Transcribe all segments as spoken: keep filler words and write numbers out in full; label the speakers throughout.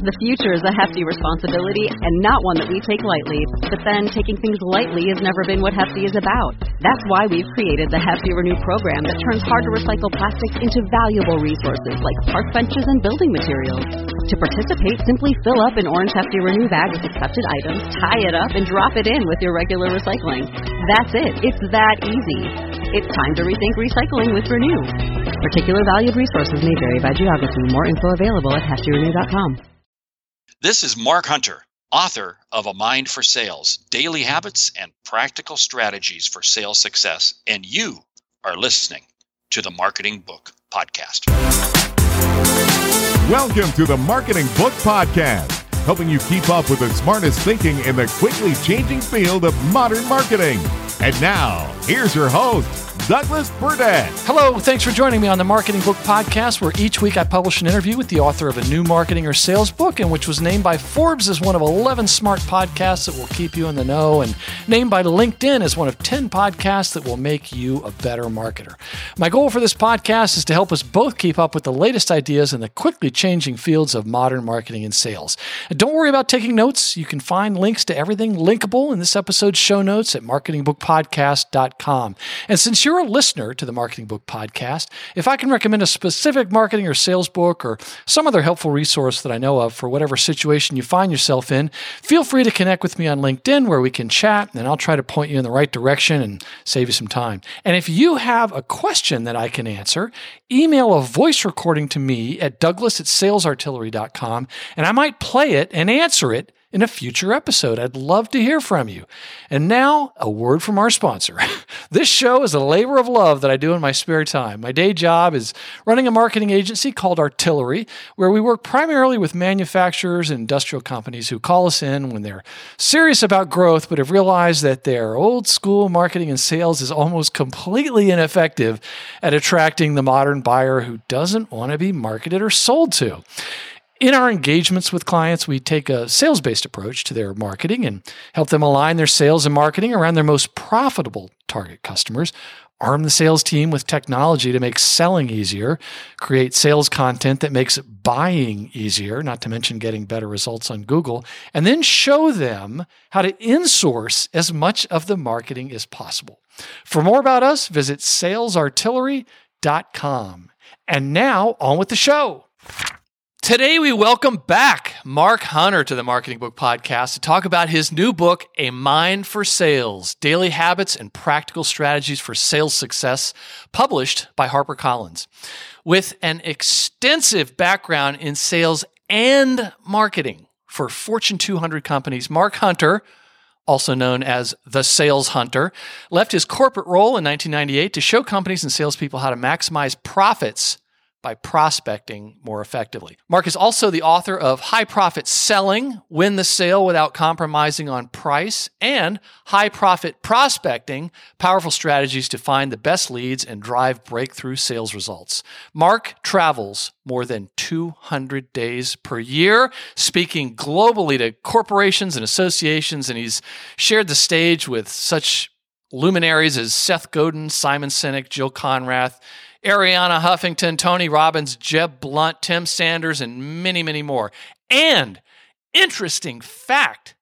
Speaker 1: The future is a hefty responsibility and not one that we take lightly. But then, taking things lightly has never been what Hefty is about. That's why we've created the Hefty Renew program that turns hard-to-recycle plastics into valuable resources like park benches and building materials. To participate, simply fill up an orange Hefty Renew bag with accepted items, tie it up, and drop it in with your regular recycling. That's it. It's that easy. It's time to rethink recycling with Renew. Particular valued resources may vary by geography. More info available at hefty renew dot com.
Speaker 2: This is Mark Hunter, author of A Mind for Sales, Daily Habits and Practical Strategies for Sales Success, and you are listening to the Marketing Book Podcast.
Speaker 3: Welcome to the Marketing Book Podcast, helping you keep up with the smartest thinking in the quickly changing field of modern marketing. And now, here's your host, Douglas Burdett.
Speaker 4: Hello, thanks for joining me on the Marketing Book Podcast, where each week I publish an interview with the author of a new marketing or sales book, and which was named by Forbes as one of eleven smart podcasts that will keep you in the know, and named by LinkedIn as one of ten podcasts that will make you a better marketer. My goal for this podcast is to help us both keep up with the latest ideas in the quickly changing fields of modern marketing and sales. And don't worry about taking notes. You can find links to everything linkable in this episode's show notes at marketing book podcast dot com. And since you're a listener to the Marketing Book Podcast, if I can recommend a specific marketing or sales book or some other helpful resource that I know of for whatever situation you find yourself in, feel free to connect with me on LinkedIn where we can chat, and I'll try to point you in the right direction and save you some time. And if you have a question that I can answer, email a voice recording to me at douglas at sales artillery dot com, and I might play it and answer it in a future episode. I'd love to hear from you. And now, a word from our sponsor. This show is a labor of love that I do in my spare time. My day job is running a marketing agency called Artillery, where we work primarily with manufacturers and industrial companies who call us in when they're serious about growth, but have realized that their old school marketing and sales is almost completely ineffective at attracting the modern buyer who doesn't want to be marketed or sold to. In our engagements with clients, we take a sales-based approach to their marketing and help them align their sales and marketing around their most profitable target customers, arm the sales team with technology to make selling easier, create sales content that makes buying easier, not to mention getting better results on Google, and then show them how to insource as much of the marketing as possible. For more about us, visit sales artillery dot com. And now, on with the show. Today, we welcome back Mark Hunter to the Marketing Book Podcast to talk about his new book, A Mind for Sales, Daily Habits and Practical Strategies for Sales Success, published by HarperCollins. With an extensive background in sales and marketing for Fortune two hundred companies, Mark Hunter, also known as the Sales Hunter, left his corporate role in nineteen ninety-eight to show companies and salespeople how to maximize profits by prospecting more effectively. Mark is also the author of High Profit Selling, Win the Sale Without Compromising on Price, and High Profit Prospecting, Powerful Strategies to Find the Best Leads and Drive Breakthrough Sales Results. Mark travels more than two hundred days per year, speaking globally to corporations and associations, and he's shared the stage with such luminaries as Seth Godin, Simon Sinek, Jill Konrath, Arianna Huffington, Tony Robbins, Jeb Blunt, Tim Sanders, and many, many more. And, interesting fact,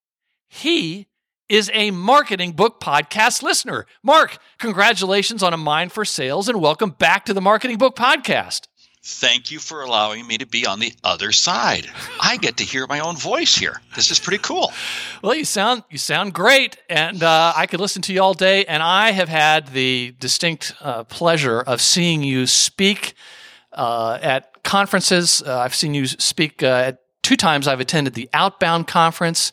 Speaker 4: he is a Marketing Book Podcast listener. Mark, congratulations on A Mind for Sales, and welcome back to the Marketing Book Podcast.
Speaker 2: Thank you for allowing me to be on the other side. I get to hear my own voice here. This is pretty cool.
Speaker 4: Well, you sound you sound great, and uh, I could listen to you all day. And I have had the distinct uh, pleasure of seeing you speak uh, at conferences. Uh, I've seen you speak uh, at two times. I've attended the Outbound conference,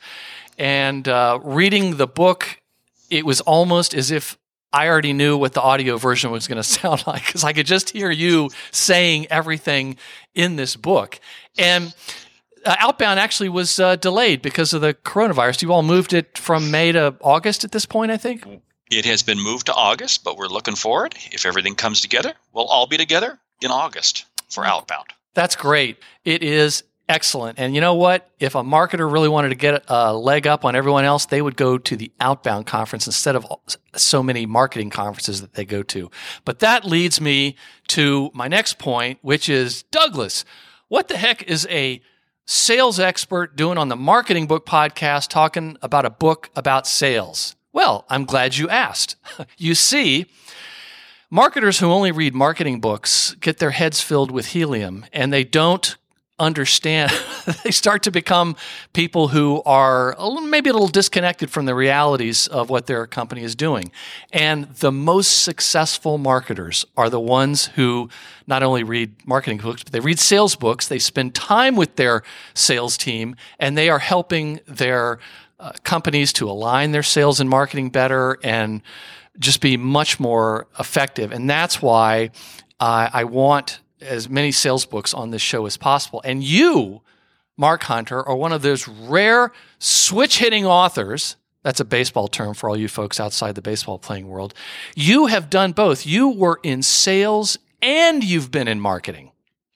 Speaker 4: and uh, reading the book, it was almost as if I already knew what the audio version was going to sound like because I could just hear you saying everything in this book. And uh, Outbound actually was uh, delayed because of the coronavirus. You all moved it from May to August at this point, I think?
Speaker 2: It has been moved to August, but we're looking forward. If everything comes together, we'll all be together in August for Outbound.
Speaker 4: That's great. It is excellent. And you know what? If a marketer really wanted to get a leg up on everyone else, they would go to the Outbound conference instead of so many marketing conferences that they go to. But that leads me to my next point, which is, Douglas, what the heck is a sales expert doing on the Marketing Book podcast talking about a book about sales? Well, I'm glad you asked. You see, marketers who only read marketing books get their heads filled with helium, and they don't understand. They start to become people who are a little, maybe a little disconnected from the realities of what their company is doing. And the most successful marketers are the ones who not only read marketing books, but they read sales books. They spend time with their sales team, and they are helping their uh, companies to align their sales and marketing better and just be much more effective. And that's why uh, I want as many sales books on this show as possible. And you, Mark Hunter, are one of those rare switch-hitting authors. That's a baseball term for all you folks outside the baseball playing world. You have done both. You were in sales and you've been in marketing.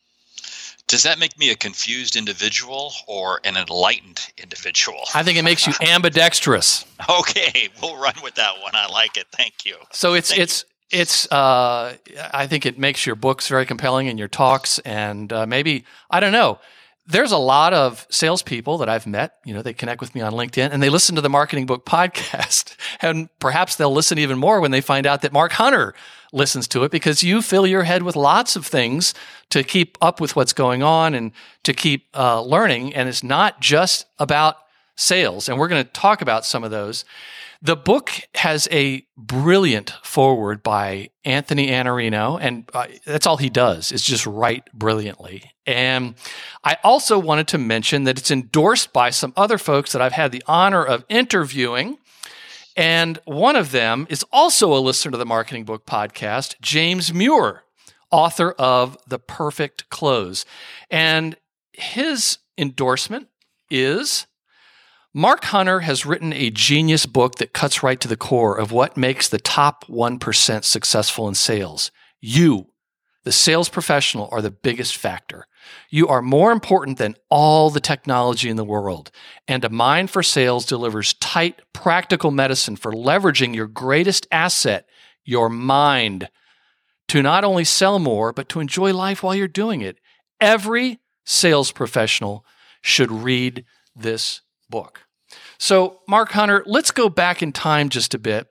Speaker 2: Does that make me a confused individual or an enlightened individual?
Speaker 4: I think it makes you ambidextrous.
Speaker 2: Okay, we'll run with that one. I like it. Thank you.
Speaker 4: So it's
Speaker 2: Thank
Speaker 4: it's you. it's. Uh, I think it makes your books very compelling and your talks, and uh, maybe I don't know. There's a lot of salespeople that I've met. You know, they connect with me on LinkedIn and they listen to the Marketing Book podcast, and perhaps they'll listen even more when they find out that Mark Hunter listens to it, because you fill your head with lots of things to keep up with what's going on and to keep uh, learning. And it's not just about sales. And we're going to talk about some of those. The book has a brilliant foreword by Anthony Iannarino, and uh, that's all he does is just write brilliantly. And I also wanted to mention that it's endorsed by some other folks that I've had the honor of interviewing. And one of them is also a listener to the Marketing Book podcast, James Muir, author of The Perfect Close. And his endorsement is, Mark Hunter has written a genius book that cuts right to the core of what makes the top one percent successful in sales. You, the sales professional, are the biggest factor. You are more important than all the technology in the world. And A Mind for Sales delivers tight, practical medicine for leveraging your greatest asset, your mind, to not only sell more, but to enjoy life while you're doing it. Every sales professional should read this book. So, Mark Hunter, let's go back in time just a bit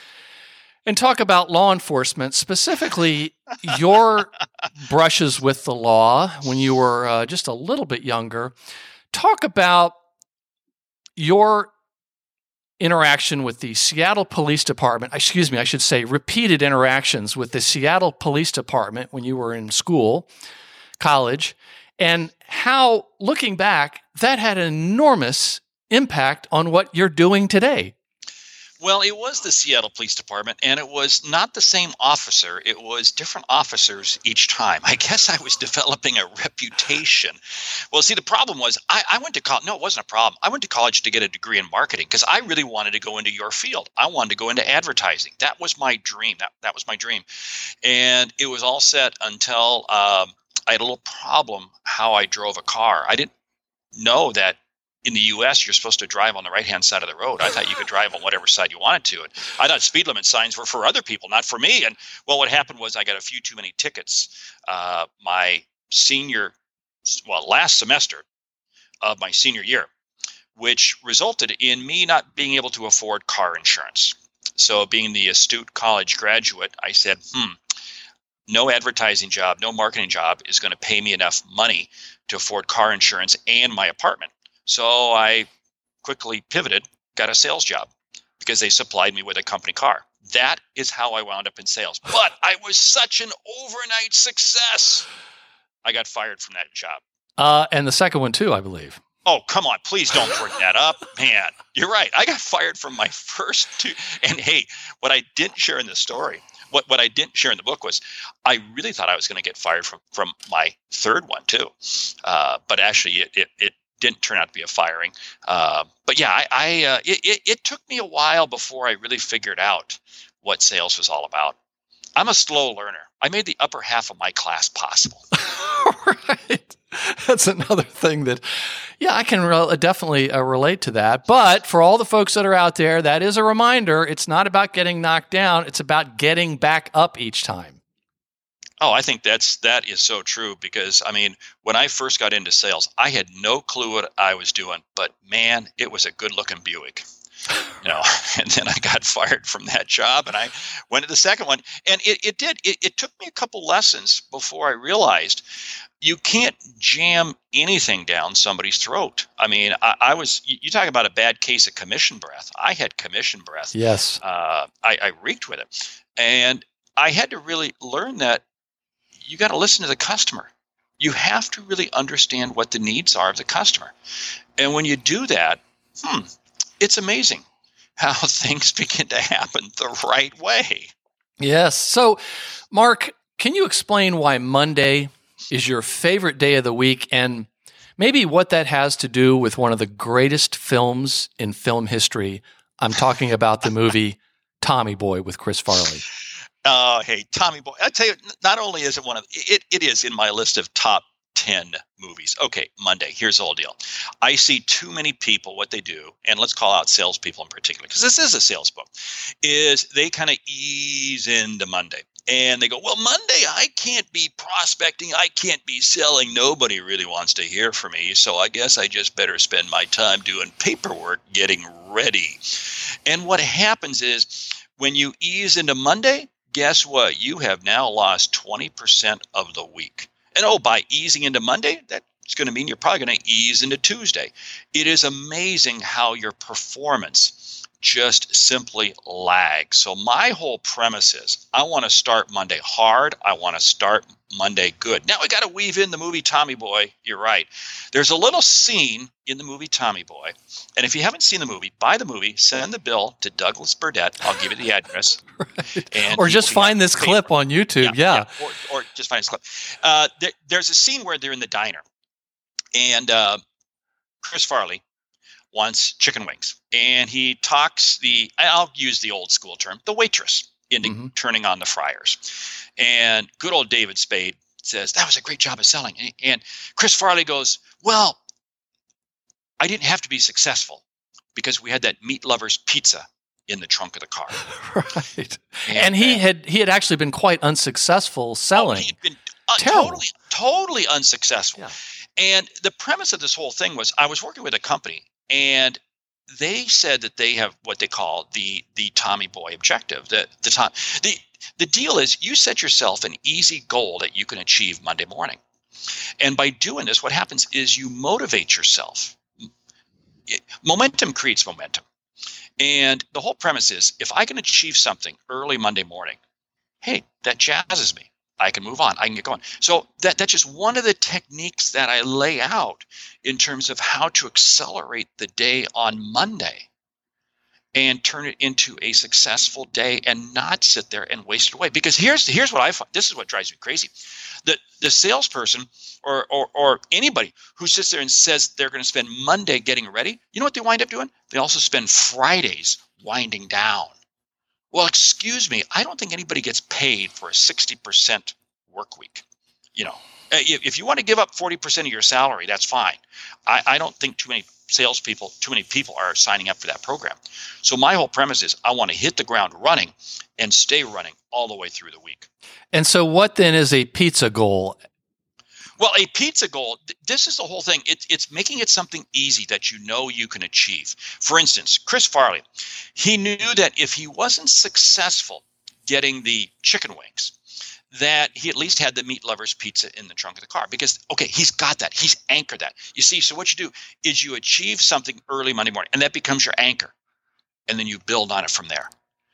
Speaker 4: and talk about law enforcement, specifically your brushes with the law when you were uh, just a little bit younger. Talk about your interaction with the Seattle Police Department. Excuse me, I should say repeated interactions with the Seattle Police Department when you were in school, college, and how, looking back, that had an enormous impact on what you're doing today.
Speaker 2: Well, it was the Seattle Police Department, and it was not the same officer. It was different officers each time. I guess I was developing a reputation. Well, see, the problem was I, I went to college. No, it wasn't a problem. I went to college to get a degree in marketing because I really wanted to go into your field. I wanted to go into advertising. That was my dream. That, that was my dream. And it was all set until um, I had a little problem how I drove a car. I didn't know that in the U S, you're supposed to drive on the right-hand side of the road. I thought you could drive on whatever side you wanted to. And I thought speed limit signs were for other people, not for me. And well, what happened was I got a few too many tickets. Uh, my senior, well, last semester of my senior year, which resulted in me not being able to afford car insurance. So being the astute college graduate, I said, hmm, no advertising job, no marketing job is going to pay me enough money to afford car insurance and my apartment. So I quickly pivoted, got a sales job because they supplied me with a company car. That is how I wound up in sales. But I was such an overnight success. I got fired from that job.
Speaker 4: Uh, and the second one too, I believe.
Speaker 2: Oh, come on. Please don't bring that up. Man, you're right. I got fired from my first two. And hey, what I didn't share in the story, what, what I didn't share in the book was I really thought I was going to get fired from, from my third one too. Uh, but actually it, it, it didn't turn out to be a firing. Uh, but yeah, I, I uh, it, it, it took me a while before I really figured out what sales was all about. I'm a slow learner. I made the upper half of my class possible.
Speaker 4: Right. That's another thing that, yeah, I can re- definitely uh, relate to that. But for all the folks that are out there, that is a reminder. It's not about getting knocked down. It's about getting back up each time.
Speaker 2: Oh, I think that's that is so true because, I mean, when I first got into sales, I had no clue what I was doing, but man, it was a good-looking Buick. You know, and then I got fired from that job and I went to the second one. And it, it did, it, it took me a couple lessons before I realized you can't jam anything down somebody's throat. I mean, I, I was, you, you talk about a bad case of commission breath. I had commission breath.
Speaker 4: Yes.
Speaker 2: Uh, I, I reeked with it. And I had to really learn that you got to listen to the customer. You have to really understand what the needs are of the customer. And when you do that, hmm, it's amazing how things begin to happen the right way.
Speaker 4: Yes. So, Mark, can you explain why Monday is your favorite day of the week and maybe what that has to do with one of the greatest films in film history? I'm talking about the movie Tommy Boy with Chris Farley.
Speaker 2: Uh, hey, Tommy Boy, I tell you, not only is it one of, it, it is in my list of top ten movies. Okay, Monday, here's the whole deal. I see too many people, what they do, and let's call out salespeople in particular, because this is a sales book, is they kind of ease into Monday. And they go, well, Monday, I can't be prospecting. I can't be selling. Nobody really wants to hear from me. So I guess I just better spend my time doing paperwork, getting ready. And what happens is when you ease into Monday, guess what? You have now lost twenty percent of the week. And oh, by easing into Monday, that's going to mean you're probably going to ease into Tuesday. It is amazing how your performance just simply lags. So my whole premise is I want to start Monday hard. I want to start Monday good. Now we got to weave in the movie Tommy Boy. You're right. There's a little scene in the movie Tommy Boy. And if you haven't seen the movie, buy the movie, send the bill to Douglas Burdett. I'll give you the address.
Speaker 4: Right. And or just find this clip paper. on YouTube. Yeah. yeah.
Speaker 2: yeah. Or, or just find this clip. Uh, there, there's a scene where they're in the diner. And uh, Chris Farley wants chicken wings. And he talks the, I'll use the old school term, the waitress into mm-hmm. turning on the fryers. And good old David Spade says, that was a great job of selling. And Chris Farley goes, well, I didn't have to be successful because we had that Meat Lovers pizza in the trunk of the car.
Speaker 4: Right. And, and he and, had he had actually been quite unsuccessful selling. Oh,
Speaker 2: he'd been uh, totally, totally unsuccessful. Yeah. And the premise of this whole thing was I was working with a company and they said that they have what they call the the Tommy Boy objective. The the Tom, the the deal is you set yourself an easy goal that you can achieve Monday morning. And by doing this, what happens is you motivate yourself. It, momentum creates momentum. And the whole premise is if I can achieve something early Monday morning, hey, that jazzes me. I can move on. I can get going. So that that's just one of the techniques that I lay out in terms of how to accelerate the day on Monday and turn it into a successful day and not sit there and waste it away. Because here's here's what I find. This is what drives me crazy. The the salesperson or or or anybody who sits there and says they're going to spend Monday getting ready, you know what they wind up doing? They also spend Fridays winding down. Well, excuse me, I don't think anybody gets paid for a sixty percent work week. You know, if, if you want to give up forty percent of your salary, that's fine. I, I don't think too many salespeople, too many people are signing up for that program. So my whole premise is I want to hit the ground running and stay running all the way through the week.
Speaker 4: And so what then is a pizza goal?
Speaker 2: Well, a pizza goal, this is the whole thing. It, it's making it something easy that you know you can achieve. For instance, Chris Farley, he knew that if he wasn't successful getting the chicken wings, that he at least had the Meat Lovers pizza in the trunk of the car. Because, okay, he's got that. He's anchored that. You see, so what you do is you achieve something early Monday morning, and that becomes your anchor. And then you build on it from there.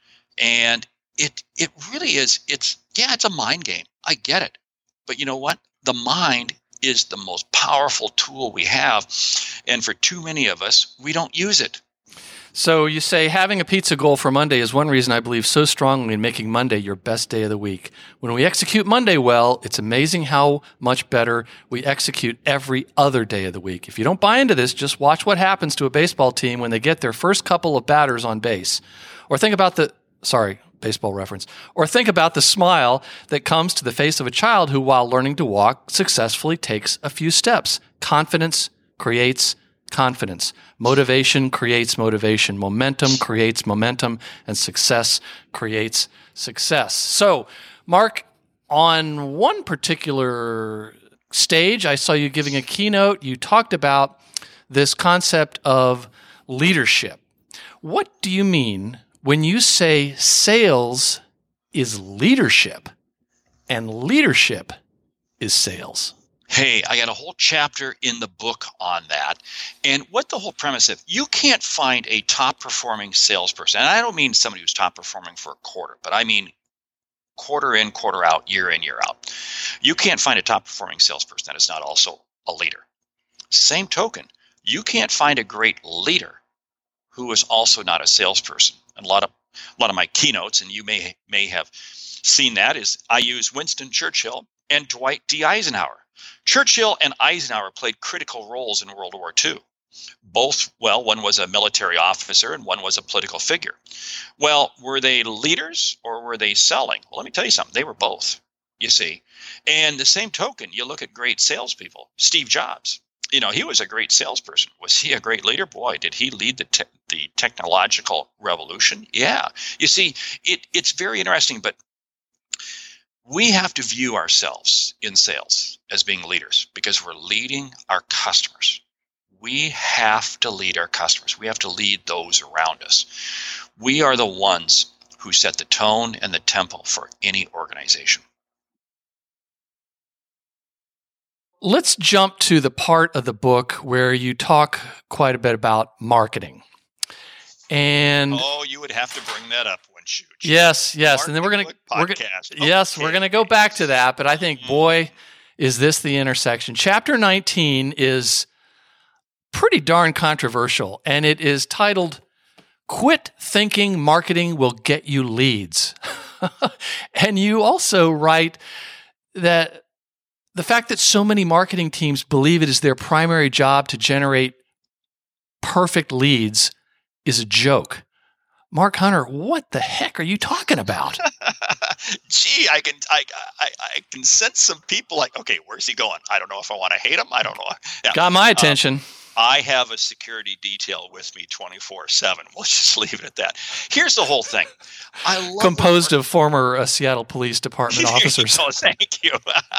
Speaker 2: And it it really is, it's, yeah, it's a mind game. I get it. But you know what? The mind is the most powerful tool we have. And for too many of us, we don't use it.
Speaker 4: So you say having a pizza goal for Monday is one reason I believe so strongly in making Monday your best day of the week. When we execute Monday well, it's amazing how much better we execute every other day of the week. If you don't buy into this, just watch what happens to a baseball team when they get their first couple of batters on base. Or think about the, sorry, baseball reference. Or think about the smile that comes to the face of a child who, while learning to walk, successfully takes a few steps. Confidence creates confidence. Motivation creates motivation. Momentum creates momentum. And success creates success. So, Mark, on one particular stage, I saw you giving a keynote. You talked about this concept of leadership. What do you mean when you say sales is leadership and leadership is sales?
Speaker 2: Hey, I got a whole chapter in the book on that. And what the whole premise of, you can't find a top performing salesperson. And I don't mean somebody who's top performing for a quarter, but I mean quarter in, quarter out, year in, year out. You can't find a top performing salesperson that is not also a leader. Same token, you can't find a great leader who is also not a salesperson. And a lot of a lot of my keynotes, and you may may have seen that, is I use Winston Churchill and Dwight D. Eisenhower. Churchill and Eisenhower played critical roles in World War Two. Both, well, one was a military officer and one was a political figure. Well, were they leaders or were they selling? Well, let me tell you something. They were both, you see. And the same token, you look at great salespeople. Steve Jobs, you know, he was a great salesperson. Was he a great leader? Boy, did he lead the te- the technological revolution? Yeah. You see, it it's very interesting, but we have to view ourselves in sales as being leaders because we're leading our customers. We have to lead our customers. We have to lead those around us. We are the ones who set the tone and the tempo for any organization.
Speaker 4: Let's jump to the part of the book where you talk quite a bit about marketing. And
Speaker 2: oh, you would have to bring that up, wouldn't you? Jeez.
Speaker 4: Yes, yes. And then we're going to we're gonna, okay. Yes, we're going to go back to that, but I think mm-hmm. boy, is this the intersection. Chapter nineteen is pretty darn controversial, and it is titled "Quit Thinking Marketing Will Get You Leads." And you also write that the fact that so many marketing teams believe it is their primary job to generate perfect leads is a joke. Mark Hunter, what the heck are you talking about?
Speaker 2: Gee, I can I, I I can sense some people like, okay, where's he going? I don't know if I want to hate him. I don't know. Yeah.
Speaker 4: Got my attention.
Speaker 2: Um, I have a security detail with me twenty-four seven. We'll just leave it at that. Here's the whole thing. I love
Speaker 4: Composed of former uh, Seattle Police Department officers.
Speaker 2: Oh, thank you.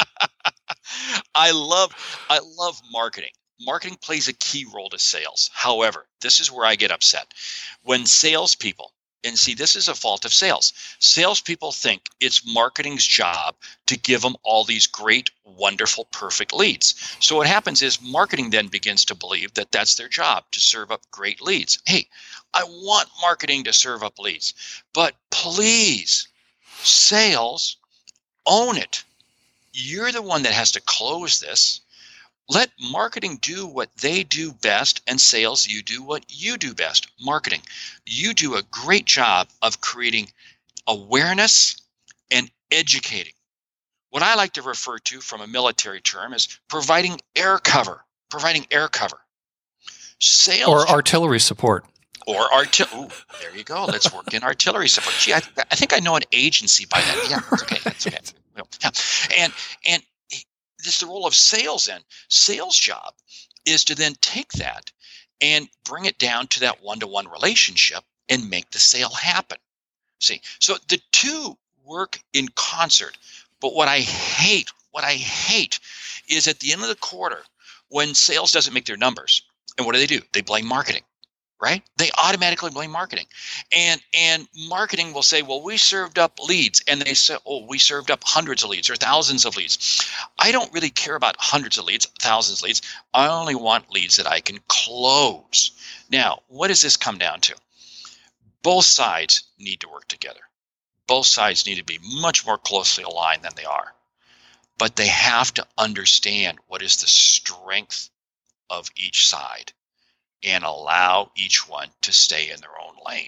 Speaker 2: I love I love marketing. Marketing plays a key role to sales. However, this is where I get upset. When salespeople, and see, this is a fault of sales. Salespeople think it's marketing's job to give them all these great, wonderful, perfect leads. So what happens is marketing then begins to believe that that's their job, to serve up great leads. Hey, I want marketing to serve up leads, but please, sales, own it. You're the one that has to close this. Let marketing do what they do best, and sales, you do what you do best. Marketing, you do a great job of creating awareness and educating. What I like to refer to from a military term is providing air cover, providing air cover. Sales
Speaker 4: or artillery support.
Speaker 2: Or artillery. There you go. Let's work in artillery support. Gee, I, I think I know an agency by that. Yeah, that's okay. That's okay. Yeah. And and this is the role of sales then. Sales job is to then take that and bring it down to that one-to-one relationship and make the sale happen. See, so the two work in concert. But what I hate, what I hate is at the end of the quarter when sales doesn't make their numbers. And what do they do? They blame marketing. Right? They automatically blame marketing. And and marketing will say, well, we served up leads. And they say, oh, we served up hundreds of leads or thousands of leads. I don't really care about hundreds of leads, thousands of leads. I only want leads that I can close. Now, what does this come down to? Both sides need to work together. Both sides need to be much more closely aligned than they are. But they have to understand what is the strength of each side and allow each one to stay in their own lane.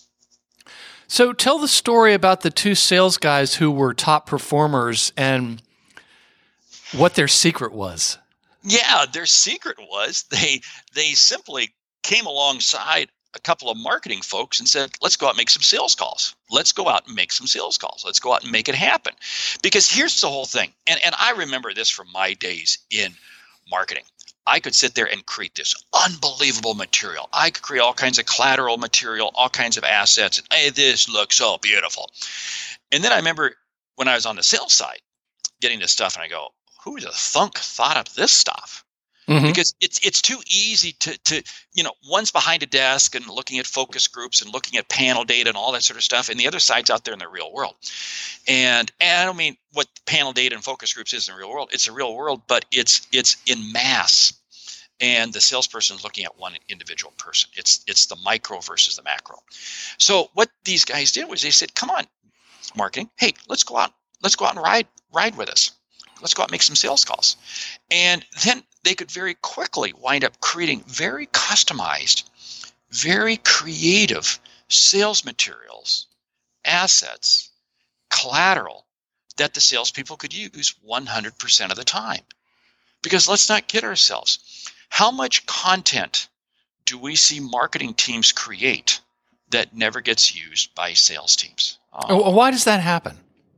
Speaker 4: So tell the story about the two sales guys who were top performers and what their secret was.
Speaker 2: Yeah, their secret was they they simply came alongside a couple of marketing folks and said, let's go out and make some sales calls. Let's go out and make some sales calls. Let's go out and make it happen. Because here's the whole thing. And, and I remember this from my days in marketing. I could sit there and create this unbelievable material. I could create all kinds of collateral material, all kinds of assets. And hey, this looks so beautiful. And then I remember when I was on the sales side, getting this stuff and I go, who the thunk thought up this stuff?
Speaker 4: Mm-hmm.
Speaker 2: Because it's it's too easy to to you know, one's behind a desk and looking at focus groups and looking at panel data and all that sort of stuff, and the other side's out there in the real world. And and I don't mean what panel data and focus groups is in the real world. It's a real world, but it's it's in mass. And the salesperson is looking at one individual person. It's it's the micro versus the macro. So what these guys did was they said, "Come on, marketing. Hey, let's go out. Let's go out and ride ride with us. Let's go out and make some sales calls." And then they could very quickly wind up creating very customized, very creative sales materials, assets, collateral that the salespeople could use one hundred percent of the time. Because let's not kid ourselves. How much content do we see marketing teams create that never gets used by sales teams?
Speaker 4: Oh. Why does that happen?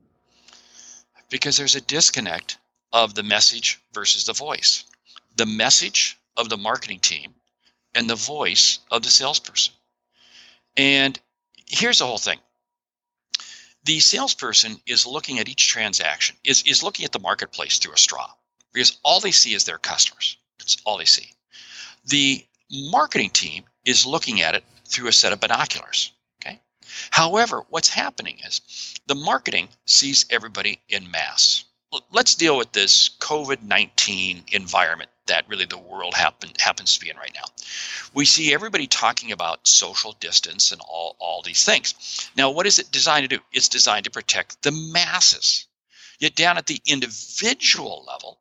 Speaker 2: Because there's a disconnect of the message versus the voice. The message of the marketing team and the voice of the salesperson. And here's the whole thing. The salesperson is looking at each transaction, is, is looking at the marketplace through a straw, because all they see is their customers. That's all they see. The marketing team is looking at it through a set of binoculars. Okay. However, what's happening is the marketing sees everybody in mass. Let's deal with this COVID nineteen environment that really the world happen, happens to be in right now. We see everybody talking about social distance and all, all these things. Now, what is it designed to do? It's designed to protect the masses. Yet down at the individual level,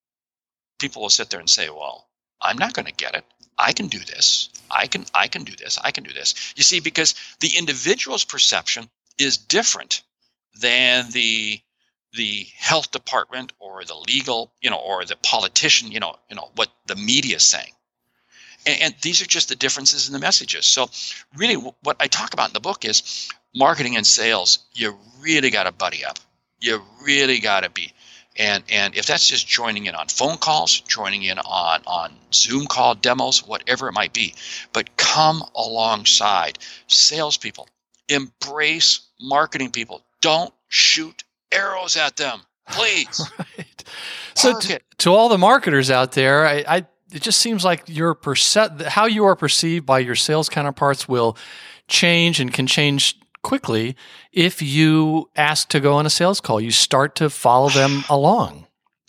Speaker 2: people will sit there and say, well, I'm not going to get it. I can do this. I can I can do this. I can do this. You see, because the individual's perception is different than the the health department or the legal, you know, or the politician, you know, you know, what the media is saying. And, and these are just the differences in the messages. So really what I talk about in the book is marketing and sales. You really got to buddy up. You really got to be. And and if that's just joining in on phone calls, joining in on, on Zoom call demos, whatever it might be, but come alongside salespeople. Embrace marketing people. Don't shoot arrows at them, please.
Speaker 4: Right. So to, to all the marketers out there, I, I it just seems like your perce- how you are perceived by your sales counterparts will change and can change quickly if you ask to go on a sales call. You start to follow them along.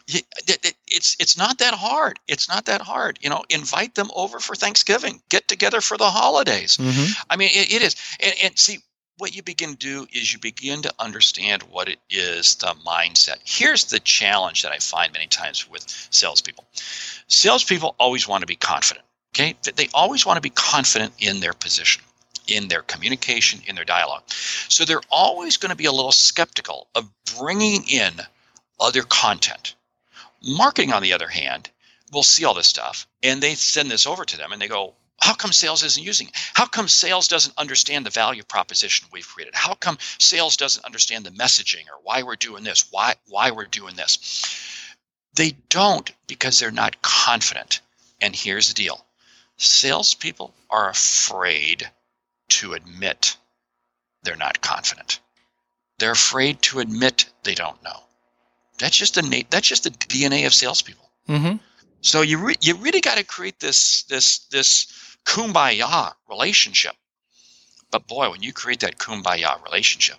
Speaker 2: It's it's not that hard. It's not that hard. You know, invite them over for Thanksgiving. Get together for the holidays. Mm-hmm. I mean, it, it is. And, and see, what you begin to do is you begin to understand what it is, the mindset. Here's the challenge that I find many times with salespeople. Salespeople always want to be confident. Okay, they always want to be confident in their position, in their communication, in their dialogue. So they're always going to be a little skeptical of bringing in other content. Marketing, on the other hand, will see all this stuff and they send this over to them and they go, how come sales isn't using it? How come sales doesn't understand the value proposition we've created? How come sales doesn't understand the messaging or why we're doing this, why why we're doing this? They don't, because they're not confident. And here's the deal. Salespeople are afraid to admit they're not confident. They're afraid to admit they don't know. That's just the that's just the D N A of salespeople. Mm-hmm. So you re- you really got to create this this this kumbaya relationship. But boy, when you create that kumbaya relationship,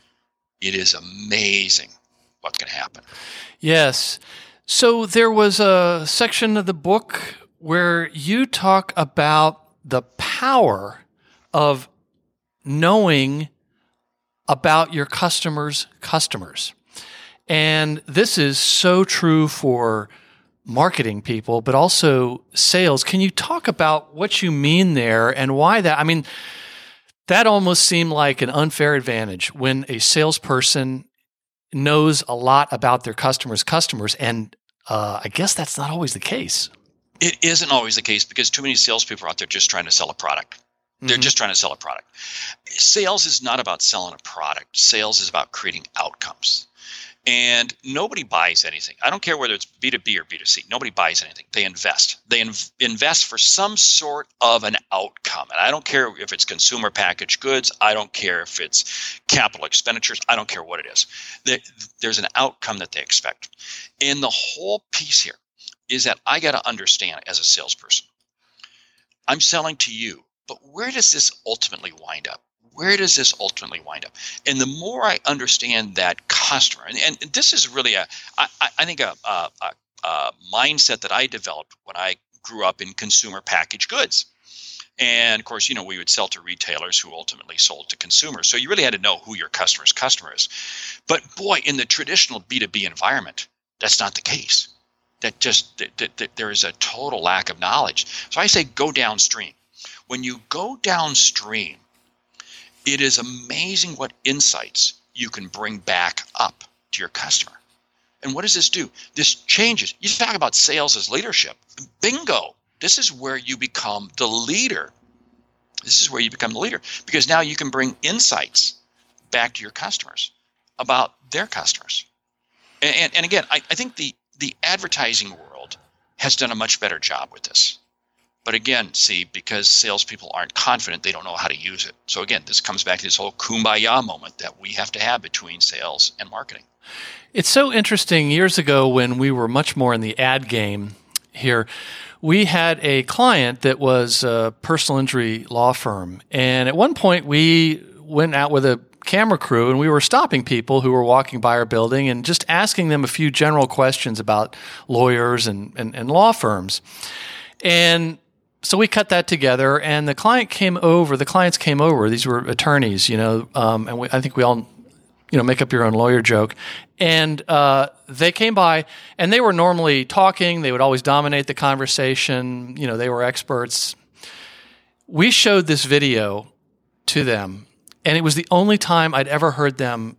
Speaker 2: it is amazing what can happen.
Speaker 4: Yes. So there was a section of the book where you talk about the power of knowing about your customers' customers. And this is so true for marketing people, but also sales. Can you talk about what you mean there and why that? I mean, that almost seemed like an unfair advantage when a salesperson knows a lot about their customers' customers. And uh, I guess that's not always the case.
Speaker 2: It isn't always the case because too many salespeople are out there just trying to sell a product. They're mm-hmm. just trying to sell a product. Sales is not about selling a product. Sales is about creating outcomes. And nobody buys anything. I don't care whether it's B two B or B two C. Nobody buys anything. They invest. They inv- invest for some sort of an outcome. And I don't care if it's consumer packaged goods. I don't care if it's capital expenditures. I don't care what it is. There, there's an outcome that they expect. And the whole piece here is that I got to understand as a salesperson, I'm selling to you, but where does this ultimately wind up? Where does this ultimately wind up? And the more I understand that customer, and, and this is really a, I, I think a, a, a mindset that I developed when I grew up in consumer packaged goods. And of course, you know, we would sell to retailers who ultimately sold to consumers. So you really had to know who your customer's customer is. But boy, in the traditional B two B environment, that's not the case. That just, that, that, that there is a total lack of knowledge. So I say go downstream. When you go downstream, it is amazing what insights you can bring back up to your customer. And what does this do? This changes. You talk about sales as leadership. Bingo. This is where you become the leader. This is where you become the leader because now you can bring insights back to your customers about their customers. And, and, and again, I, I think the, the advertising world has done a much better job with this. But again, see, because salespeople aren't confident, they don't know how to use it. So again, this comes back to this whole kumbaya moment that we have to have between sales and marketing.
Speaker 4: It's so interesting. Years ago, when we were much more in the ad game here, we had a client that was a personal injury law firm. And at one point, we went out with a camera crew and we were stopping people who were walking by our building and just asking them a few general questions about lawyers and, and, and law firms. And so we cut that together, and the client came over. The clients came over. These were attorneys, you know, um, and we, I think we all, you know, make up your own lawyer joke. And uh, they came by, and they were normally talking. They would always dominate the conversation. You know, they were experts. We showed this video to them, and it was the only time I'd ever heard them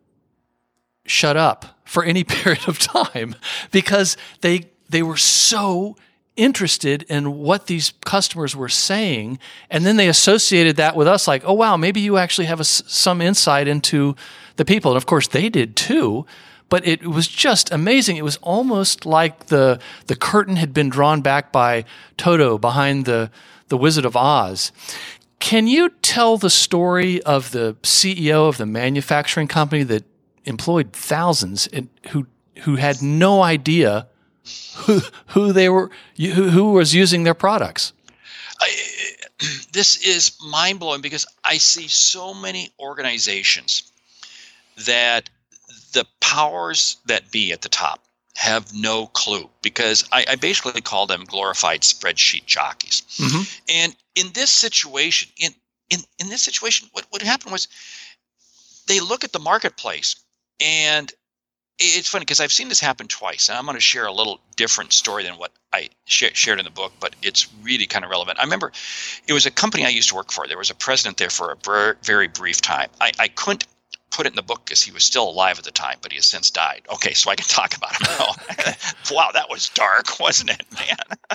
Speaker 4: shut up for any period of time because they they were so interested in what these customers were saying, and then they associated that with us like, oh, wow, maybe you actually have a, some insight into the people. And of course, they did too, but it was just amazing. It was almost like the the curtain had been drawn back by Toto behind the, the Wizard of Oz. Can you tell the story of the C E O of the manufacturing company that employed thousands and who who had no idea Who, who they were, who, who was using their products?
Speaker 2: I, this is mind blowing because I see so many organizations that the powers that be at the top have no clue because I, I basically call them glorified spreadsheet jockeys. Mm-hmm. And in this situation, in in in this situation, what what happened was they look at the marketplace and. It's funny because I've seen this happen twice, and I'm going to share a little different story than what I sh- shared in the book, but it's really kind of relevant. I remember it was a company I used to work for. There was a president there for a br- very brief time. I, I couldn't put it in the book because he was still alive at the time, but he has since died. Okay, so I can talk about him now. Wow, that was dark, wasn't it, man?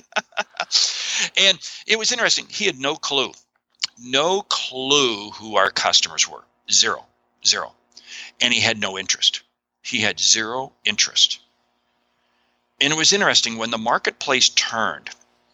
Speaker 2: And it was interesting. He had no clue, no clue who our customers were. Zero, zero. And he had no interest. He had zero interest. And it was interesting, when the marketplace turned,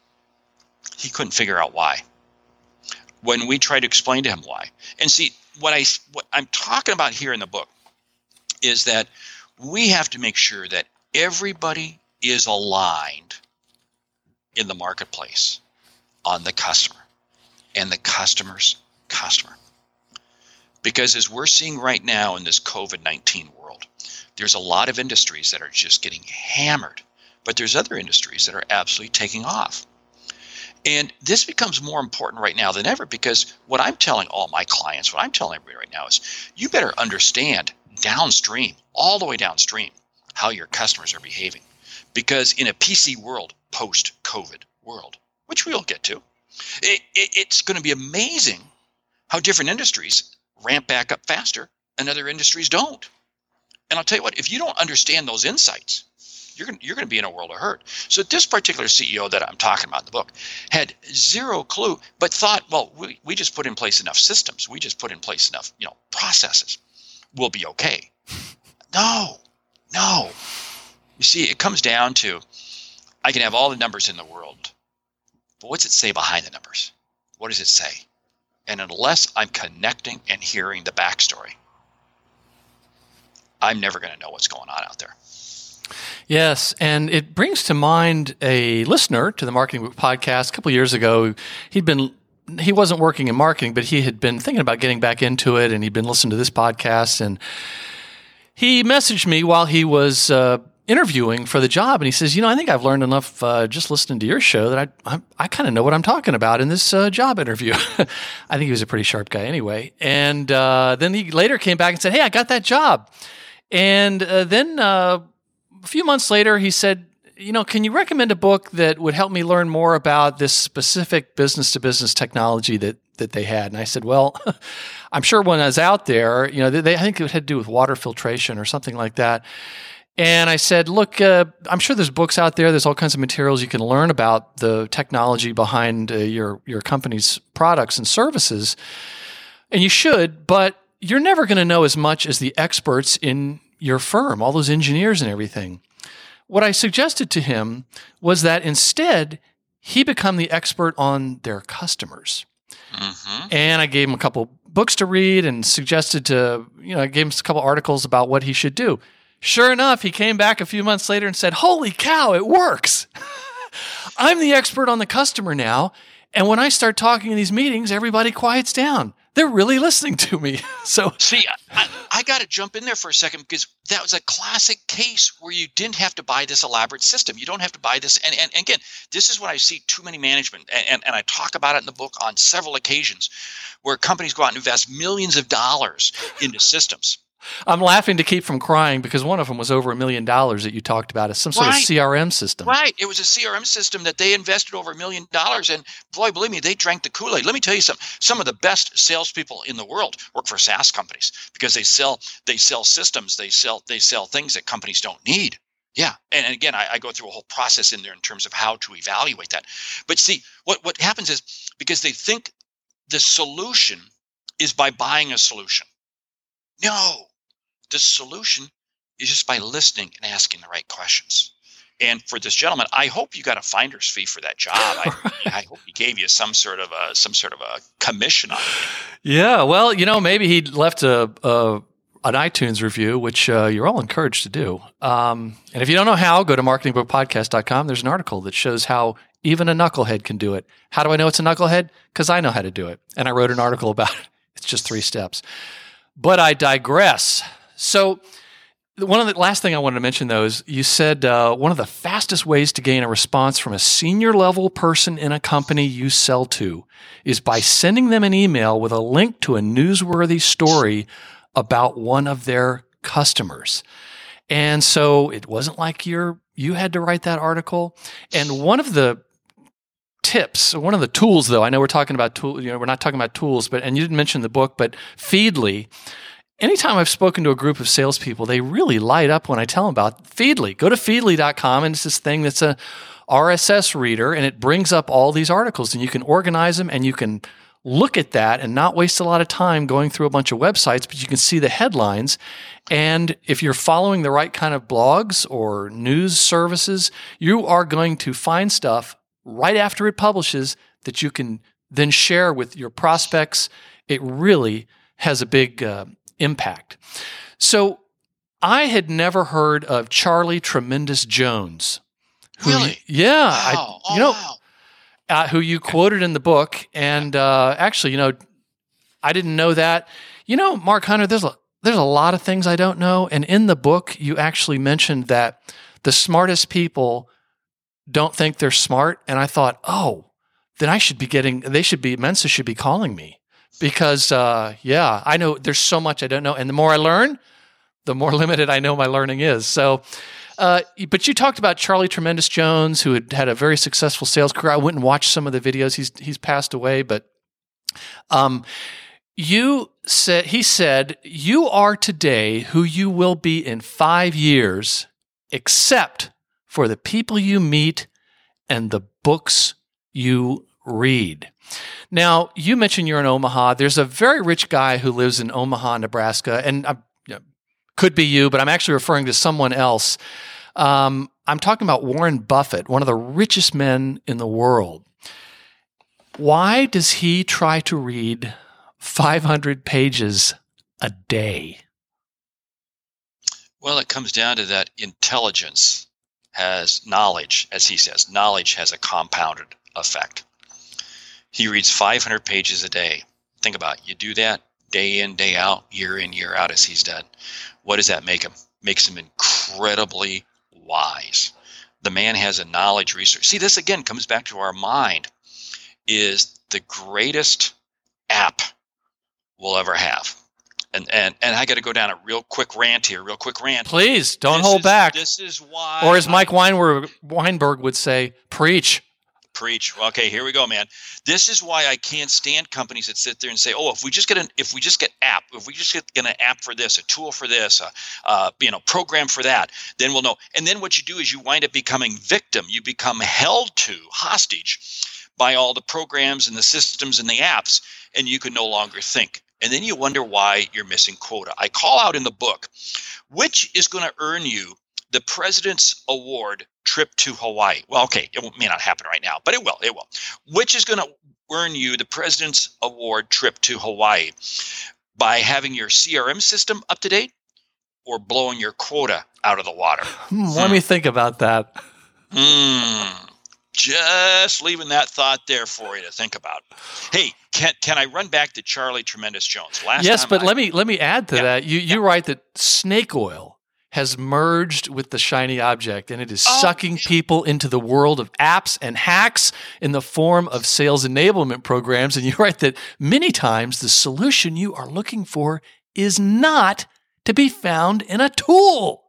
Speaker 2: he couldn't figure out why. When we tried to explain to him why. And see, what, I, what I'm talking about here in the book is that we have to make sure that everybody is aligned in the marketplace on the customer and the customer's customer. Because as we're seeing right now in this COVID nineteen world, there's a lot of industries that are just getting hammered, but there's other industries that are absolutely taking off. And this becomes more important right now than ever because what I'm telling all my clients, what I'm telling everybody right now is you better understand downstream, all the way downstream, how your customers are behaving. Because in a P C world, post-COVID world, which we'll get to, it, it, it's going to be amazing how different industries ramp back up faster and other industries don't. And I'll tell you what, if you don't understand those insights, you're going you're going to be in a world of hurt. So this particular C E O that I'm talking about in the book had zero clue, but thought, well, we, we just put in place enough systems. We just put in place enough, you know, processes. We'll be okay. No, No. You see, it comes down to, I can have all the numbers in the world, but what's it say behind the numbers? What does it say? And unless I'm connecting and hearing the backstory, I'm never going to know what's going on out there.
Speaker 4: Yes, and it brings to mind a listener to the Marketing Book Podcast a couple of years ago. He'd been he wasn't working in marketing, but he had been thinking about getting back into it, and he'd been listening to this podcast, and he messaged me while he was uh, interviewing for the job, and he says, you know, I think I've learned enough uh, just listening to your show that I I, I kind of know what I'm talking about in this uh, job interview. I think he was a pretty sharp guy anyway. And uh, then he later came back and said, hey, I got that job. And uh, then uh, a few months later, he said, you know, can you recommend a book that would help me learn more about this specific business-to-business technology that that they had? And I said, well, I'm sure one is out there. You know, they, they, I think it had to do with water filtration or something like that. And I said, look, uh, I'm sure there's books out there. There's all kinds of materials you can learn about the technology behind uh, your your company's products and services, and you should, but you're never going to know as much as the experts in your firm, all those engineers and everything. What I suggested to him was that instead, he become the expert on their customers. Mm-hmm. And I gave him a couple books to read and suggested to, you know, I gave him a couple articles about what he should do. Sure enough, he came back a few months later and said, holy cow, it works. I'm the expert on the customer now. And when I start talking in these meetings, everybody quiets down. They're really listening to me. So
Speaker 2: see, I, I got to jump in there for a second, because that was a classic case where you didn't have to buy this elaborate system. You don't have to buy this. And, and, and again, this is what I see too many management, and, and, and I talk about it in the book on several occasions, where companies go out and invest millions of dollars into systems.
Speaker 4: I'm laughing to keep from crying, because one of them was over a million dollars that you talked about as some sort
Speaker 2: right.
Speaker 4: of C R M system.
Speaker 2: Right. It was a C R M system that they invested over a million dollars. And boy, believe me, they drank the Kool-Aid. Let me tell you something. Some of the best salespeople in the world work for SaaS companies, because they sell they sell systems. They sell they sell things that companies don't need. Yeah. And, and again, I, I go through a whole process in there in terms of how to evaluate that. But see, what, what happens is, because they think the solution is by buying a solution. No. The solution is just by listening and asking the right questions. And for this gentleman, I hope you got a finder's fee for that job. I, I hope he gave you some sort of a some sort of a commission on it.
Speaker 4: Yeah, well, you know, maybe he left a, a an iTunes review, which uh, you're all encouraged to do. Um, and if you don't know how, go to marketing book podcast dot com. There's an article that shows how even a knucklehead can do it. How do I know it's a knucklehead? Because I know how to do it, and I wrote an article about it. It's just three steps. But I digress. So one of the last thing I wanted to mention, though, is you said uh, one of the fastest ways to gain a response from a senior level person in a company you sell to is by sending them an email with a link to a newsworthy story about one of their customers. And so it wasn't like you're you had to write that article. And one of the tips, one of the tools, though, I know we're talking about tool, you know, we're not talking about tools, but and you didn't mention the book, but Feedly. Anytime I've spoken to a group of salespeople, they really light up when I tell them about Feedly. Go to feedly dot com, and it's this thing that's a R S S reader, and it brings up all these articles, and you can organize them, and you can look at that and not waste a lot of time going through a bunch of websites, but you can see the headlines. And if you're following the right kind of blogs or news services, you are going to find stuff right after it publishes that you can then share with your prospects. It really has a big uh, impact. So I had never heard of Charlie Tremendous Jones. Who,
Speaker 2: really?
Speaker 4: Yeah.
Speaker 2: Wow.
Speaker 4: I,
Speaker 2: oh,
Speaker 4: you know,
Speaker 2: wow.
Speaker 4: uh, who you quoted in the book. And uh, actually, you know, I didn't know that. You know, Mark Hunter, there's a, there's a lot of things I don't know. And in the book, you actually mentioned that the smartest people don't think they're smart. And I thought, oh, then I should be getting, they should be, Mensa should be calling me. Because, uh, yeah, I know there's so much I don't know. And the more I learn, the more limited I know my learning is. So, uh, but you talked about Charlie Tremendous Jones, who had had a very successful sales career. I went and watched some of the videos. He's he's passed away. But um, you said, he said, you are today who you will be in five years, except for the people you meet and the books you read. Now, you mentioned you're in Omaha. There's a very rich guy who lives in Omaha, Nebraska, and uh, you know, could be you, but I'm actually referring to someone else. Um, I'm talking about Warren Buffett, one of the richest men in the world. Why does he try to read five hundred pages a day?
Speaker 2: Well, it comes down to that intelligence has knowledge, as he says. Knowledge has a compounded effect. He reads five hundred pages a day. Think about it. You do that day in, day out, year in, year out, as he's done. What does that make him? Makes him incredibly wise. The man has a knowledge research. See, this again comes back to our mind is the greatest app we'll ever have. And and and I got to go down a real quick rant here, real quick rant.
Speaker 4: Please, don't
Speaker 2: this
Speaker 4: hold
Speaker 2: is,
Speaker 4: back.
Speaker 2: This is why.
Speaker 4: Or as Mike Weinberg, Weinberg would say, preach.
Speaker 2: Preach. Okay, here we go, man. This is why I can't stand companies that sit there and say, "Oh, if we just get an, if we just get app, if we just get, get an app for this, a tool for this, a uh, you know, program for that, then we'll know." And then what you do is you wind up becoming victim. You become held to hostage by all the programs and the systems and the apps, and you can no longer think. And then you wonder why you're missing quota. I call out in the book, which is going to earn you the President's Award trip to Hawaii. Well, okay, it may not happen right now, but it will. It will. Which is going to earn you the President's Award trip to Hawaii by having your C R M system up to date or blowing your quota out of the water?
Speaker 4: Hmm, let hmm. me think about that.
Speaker 2: Hmm. Just leaving that thought there for you to think about. Hey, can can I run back to Charlie Tremendous Jones? Last
Speaker 4: yes,
Speaker 2: time
Speaker 4: but
Speaker 2: I,
Speaker 4: let me let me add to
Speaker 2: yeah,
Speaker 4: that. You you
Speaker 2: yeah.
Speaker 4: write that snake oil has merged with the shiny object, and it is
Speaker 2: oh,
Speaker 4: sucking
Speaker 2: yeah.
Speaker 4: people into the world of apps and hacks in the form of sales enablement programs. And you write that many times the solution you are looking for is not to be found in a tool.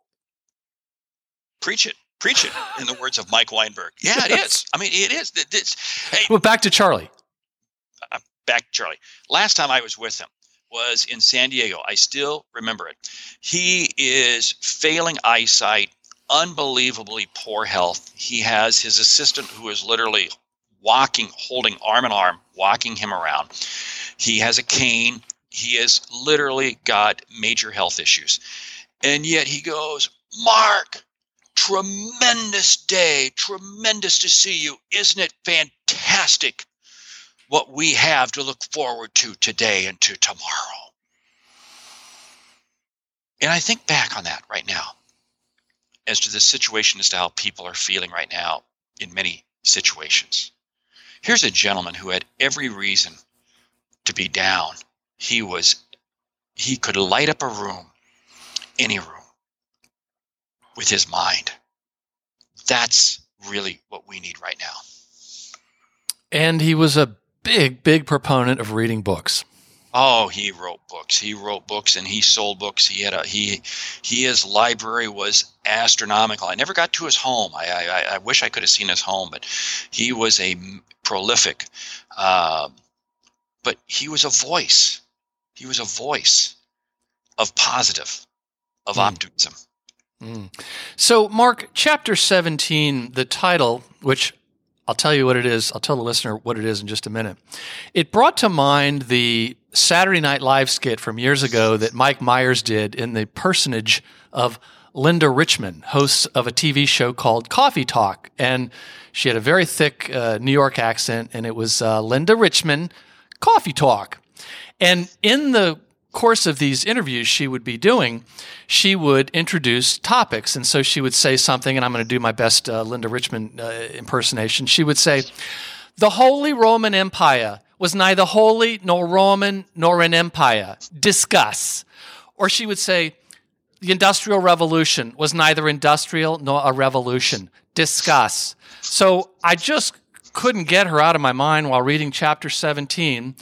Speaker 2: Preach it. Preach it, in the words of Mike Weinberg. Yeah, it is. I mean, it is. It's, hey,
Speaker 4: well, back to Charlie.
Speaker 2: Uh, back to Charlie. Last time I was with him was in San Diego. I still remember it. He is failing eyesight, unbelievably poor health. He has his assistant who is literally walking, holding arm in arm, walking him around. He has a cane. He has literally got major health issues. And yet he goes, "Mark, tremendous day, tremendous to see you. Isn't it fantastic what we have to look forward to today and to tomorrow?" And I think back on that right now as to the situation as to how people are feeling right now in many situations. Here's a gentleman who had every reason to be down. He was, he could light up a room, any room, with his mind. That's really what we need right now.
Speaker 4: And he was a big, big proponent of reading books.
Speaker 2: Oh, he wrote books. He wrote books and he sold books. He had a he he his library was astronomical. I never got to his home. I I, I wish I could have seen his home, but he was a prolific. Uh, but he was a voice. He was a voice of positive, of mm. optimism.
Speaker 4: Mm. So, Mark, chapter seventeen, the title, which I'll tell you what it is. I'll tell the listener what it is in just a minute. It brought to mind the Saturday Night Live skit from years ago that Mike Myers did in the personage of Linda Richman, host of a T V show called Coffee Talk. And she had a very thick uh, New York accent, and it was uh, Linda Richman, Coffee Talk. And in the course of these interviews she would be doing, she would introduce topics. And so she would say something, and I'm going to do my best uh, Linda Richman uh, impersonation. She would say, "The Holy Roman Empire was neither holy nor Roman nor an empire. Discuss." Or she would say, "The Industrial Revolution was neither industrial nor a revolution. Discuss." So I just couldn't get her out of my mind while reading chapter seventeen,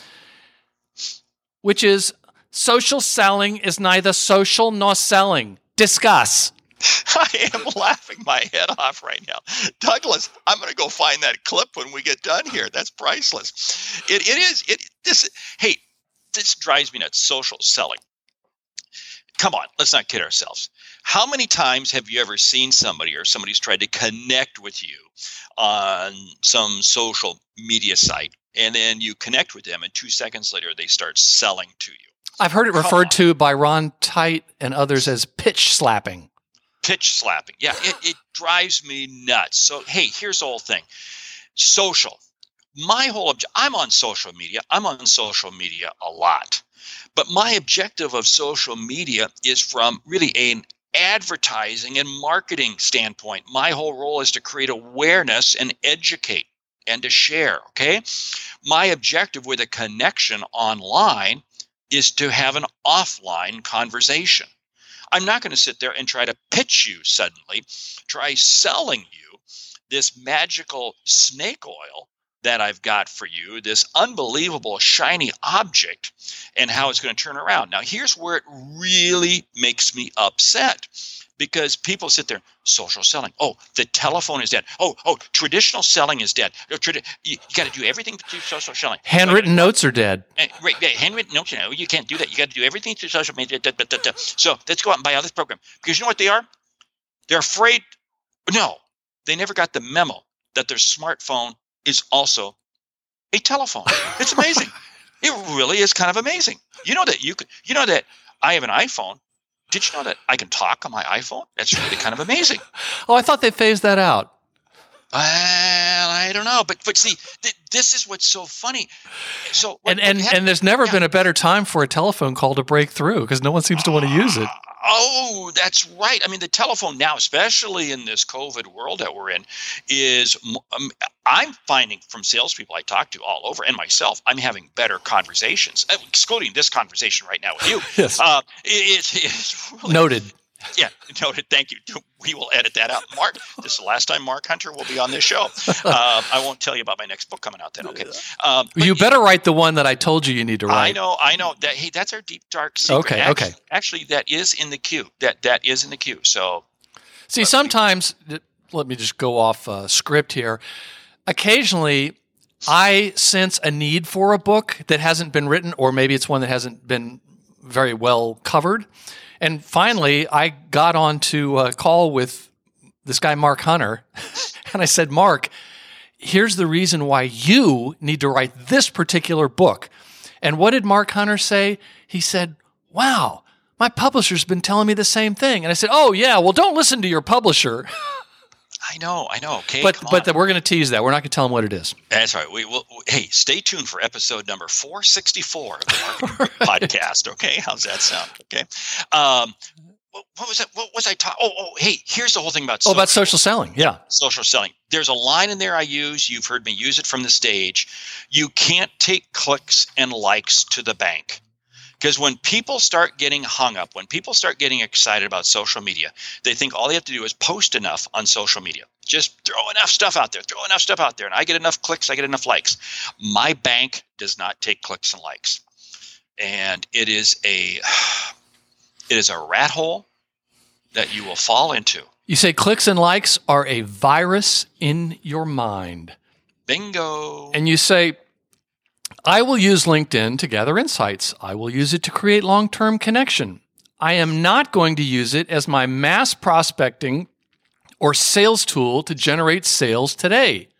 Speaker 4: which is, social selling is neither social nor selling. Discuss.
Speaker 2: I am laughing my head off right now. Douglas, I'm going to go find that clip when we get done here. That's priceless. It, it is. It this. Hey, this drives me nuts. Social selling. Come on, let's not kid ourselves. How many times have you ever seen somebody or somebody's tried to connect with you on some social media site, and then you connect with them, and two seconds later they start selling to you?
Speaker 4: I've heard it referred to by Ron Tite and others as pitch slapping.
Speaker 2: Pitch slapping. Yeah, it, it drives me nuts. So, hey, here's the whole thing. Social. My whole objective, I'm on social media. I'm on social media a lot. But my objective of social media is from really an advertising and marketing standpoint. My whole role is to create awareness and educate and to share, okay? My objective with a connection online is to have an offline conversation. I'm not going to sit there and try to pitch you suddenly, try selling you this magical snake oil that I've got for you, this unbelievable shiny object, and how it's going to turn around. Now, here's where it really makes me upset, because people sit there, social selling. Oh, the telephone is dead. Oh, oh, traditional selling is dead. You, you got to do everything through social selling.
Speaker 4: Handwritten notes are dead.
Speaker 2: Right, yeah, handwritten notes. You know, you can't do that. You got to do everything through social media. Da, da, da, da. So let's go out and buy out this program, because you know what they are? They're afraid. No, they never got the memo that their smartphone is also a telephone. It's amazing. It really is kind of amazing. You know that you could. You know that I have an iPhone. Did you know that I can talk on my iPhone? That's really kind of amazing.
Speaker 4: Oh, I thought they phased that out.
Speaker 2: Well, I don't know, but but see, th- this is what's so funny. So what,
Speaker 4: and and,
Speaker 2: what
Speaker 4: and there's never
Speaker 2: yeah.
Speaker 4: been a better time for a telephone call to break through, because no one seems to want to use it.
Speaker 2: Oh, that's right. I mean, the telephone now, especially in this COVID world that we're in, is um, I'm finding from salespeople I talk to all over, and myself, I'm having better conversations, excluding this conversation right now with you.
Speaker 4: Yes.
Speaker 2: Uh, it, it's, it's really,
Speaker 4: Noted.
Speaker 2: Yeah, noted. Thank you. We will edit that out. Mark, this is the last time Mark Hunter will be on this show. Uh, I won't tell you about my next book coming out then, okay? Um,
Speaker 4: you better write the one that I told you you need to write.
Speaker 2: I know, I know. That, hey, that's our deep, dark secret.
Speaker 4: Okay,
Speaker 2: actually,
Speaker 4: okay.
Speaker 2: Actually, that is in the queue. That That is in the queue. So,
Speaker 4: See, sometimes, let me just go off uh, script here. Occasionally, I sense a need for a book that hasn't been written, or maybe it's one that hasn't been very well covered. And finally, I got onto a call with this guy, Mark Hunter, and I said, Mark, here's the reason why you need to write this particular book. And what did Mark Hunter say? He said, wow, my publisher's been telling me the same thing. And I said, oh, yeah, well, don't listen to your publisher.
Speaker 2: I know, I know. Okay,
Speaker 4: but
Speaker 2: come
Speaker 4: but
Speaker 2: on.
Speaker 4: we're going to tease that. We're not going to tell them what it is.
Speaker 2: That's right. We will. Hey, stay tuned for episode number four sixty-four of the Marketing right. Podcast. Okay, how's that sound? Okay. Um, what, what was that? What was I talking? Oh, oh, hey, here's the whole thing about
Speaker 4: oh, about social selling. Yeah,
Speaker 2: social selling. There's a line in there I use. You've heard me use it from the stage. You can't take clicks and likes to the bank. Because when people start getting hung up, when people start getting excited about social media, they think all they have to do is post enough on social media. Just throw enough stuff out there, throw enough stuff out there, and I get enough clicks, I get enough likes. My bank does not take clicks and likes. And it is a it is a rat hole that you will fall into.
Speaker 4: You say clicks and likes are a virus in your mind.
Speaker 2: Bingo.
Speaker 4: And you say, I will use LinkedIn to gather insights. I will use it to create long-term connection. I am not going to use it as my mass prospecting or sales tool to generate sales today.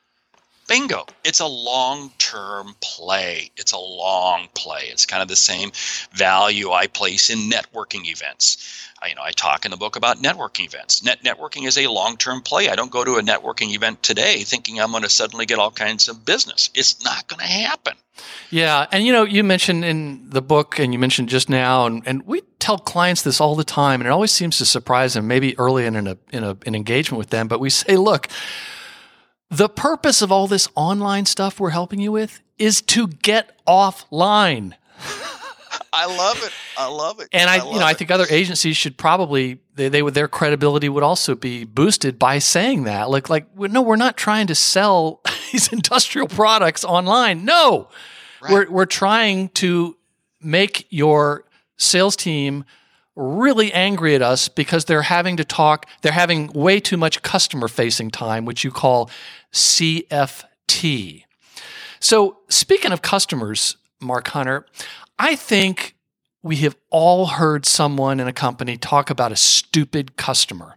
Speaker 2: Bingo. It's a long-term play. It's a long play. It's kind of the same value I place in networking events. I, you know, I talk in the book about networking events. Net networking is a long-term play. I don't go to a networking event today thinking I'm going to suddenly get all kinds of business. It's not going to happen.
Speaker 4: Yeah. And, you know, you mentioned in the book, and you mentioned just now, and, and we tell clients this all the time, and it always seems to surprise them, maybe early in, a, in a, an engagement with them. But we say, look, the purpose of all this online stuff we're helping you with is to get offline.
Speaker 2: I love it. I love it.
Speaker 4: And I,
Speaker 2: I
Speaker 4: you know, I think other agencies should probably they, they would their credibility would also be boosted by saying that. Like, like no, we're not trying to sell these industrial products online. No, right. we're we're trying to make your sales team really angry at us because they're having to talk. They're having way too much customer facing time, which you call C F T. So, speaking of customers, Mark Hunter, I think we have all heard someone in a company talk about a stupid customer.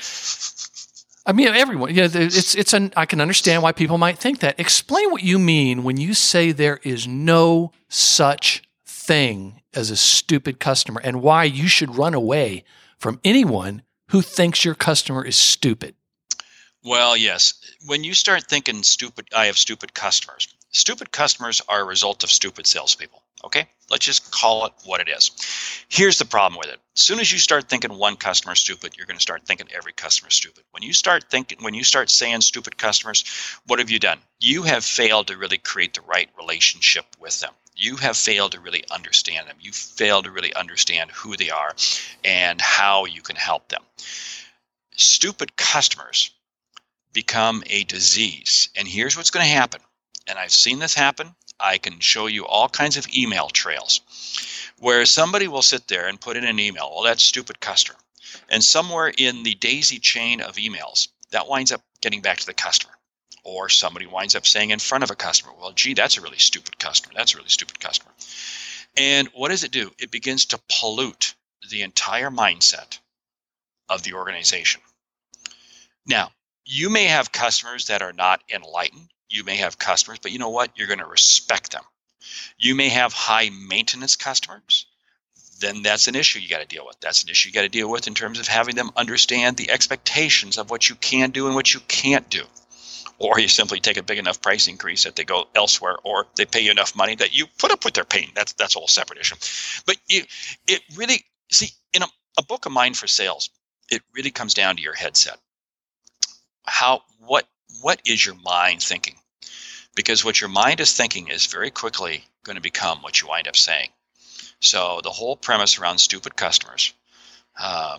Speaker 4: I mean, everyone, you know, it's, it's an, I can understand why people might think that. Explain what you mean when you say there is no such thing as a stupid customer and why you should run away from anyone who thinks your customer is stupid?
Speaker 2: Well, yes. When you start thinking stupid, I have stupid customers. Stupid customers are a result of stupid salespeople. Okay? Let's just call it what it is. Here's the problem with it. As soon as you start thinking one customer is stupid, you're going to start thinking every customer is stupid. When you start thinking, when you start saying stupid customers, what have you done? You have failed to really create the right relationship with them. You have failed to really understand them. You failed to really understand who they are and how you can help them. Stupid customers become a disease. And here's what's going to happen. And I've seen this happen. I can show you all kinds of email trails where somebody will sit there and put in an email, well, that's stupid customer. And somewhere in the daisy chain of emails, that winds up getting back to the customer. Or somebody winds up saying in front of a customer, well, gee, that's a really stupid customer. That's a really stupid customer. And what does it do? It begins to pollute the entire mindset of the organization. Now, you may have customers that are not enlightened. You may have customers, but you know what? You're going to respect them. You may have high maintenance customers. Then that's an issue you got to deal with. That's an issue you got to deal with in terms of having them understand the expectations of what you can do and what you can't do. Or you simply take a big enough price increase that they go elsewhere, or they pay you enough money that you put up with their pain. That's that's a whole separate issue. But you, it really, see, in a, a book of Mind for Sales, it really comes down to your headset. How, what, what is your mind thinking? Because what your mind is thinking is very quickly going to become what you wind up saying. So the whole premise around stupid customers, uh,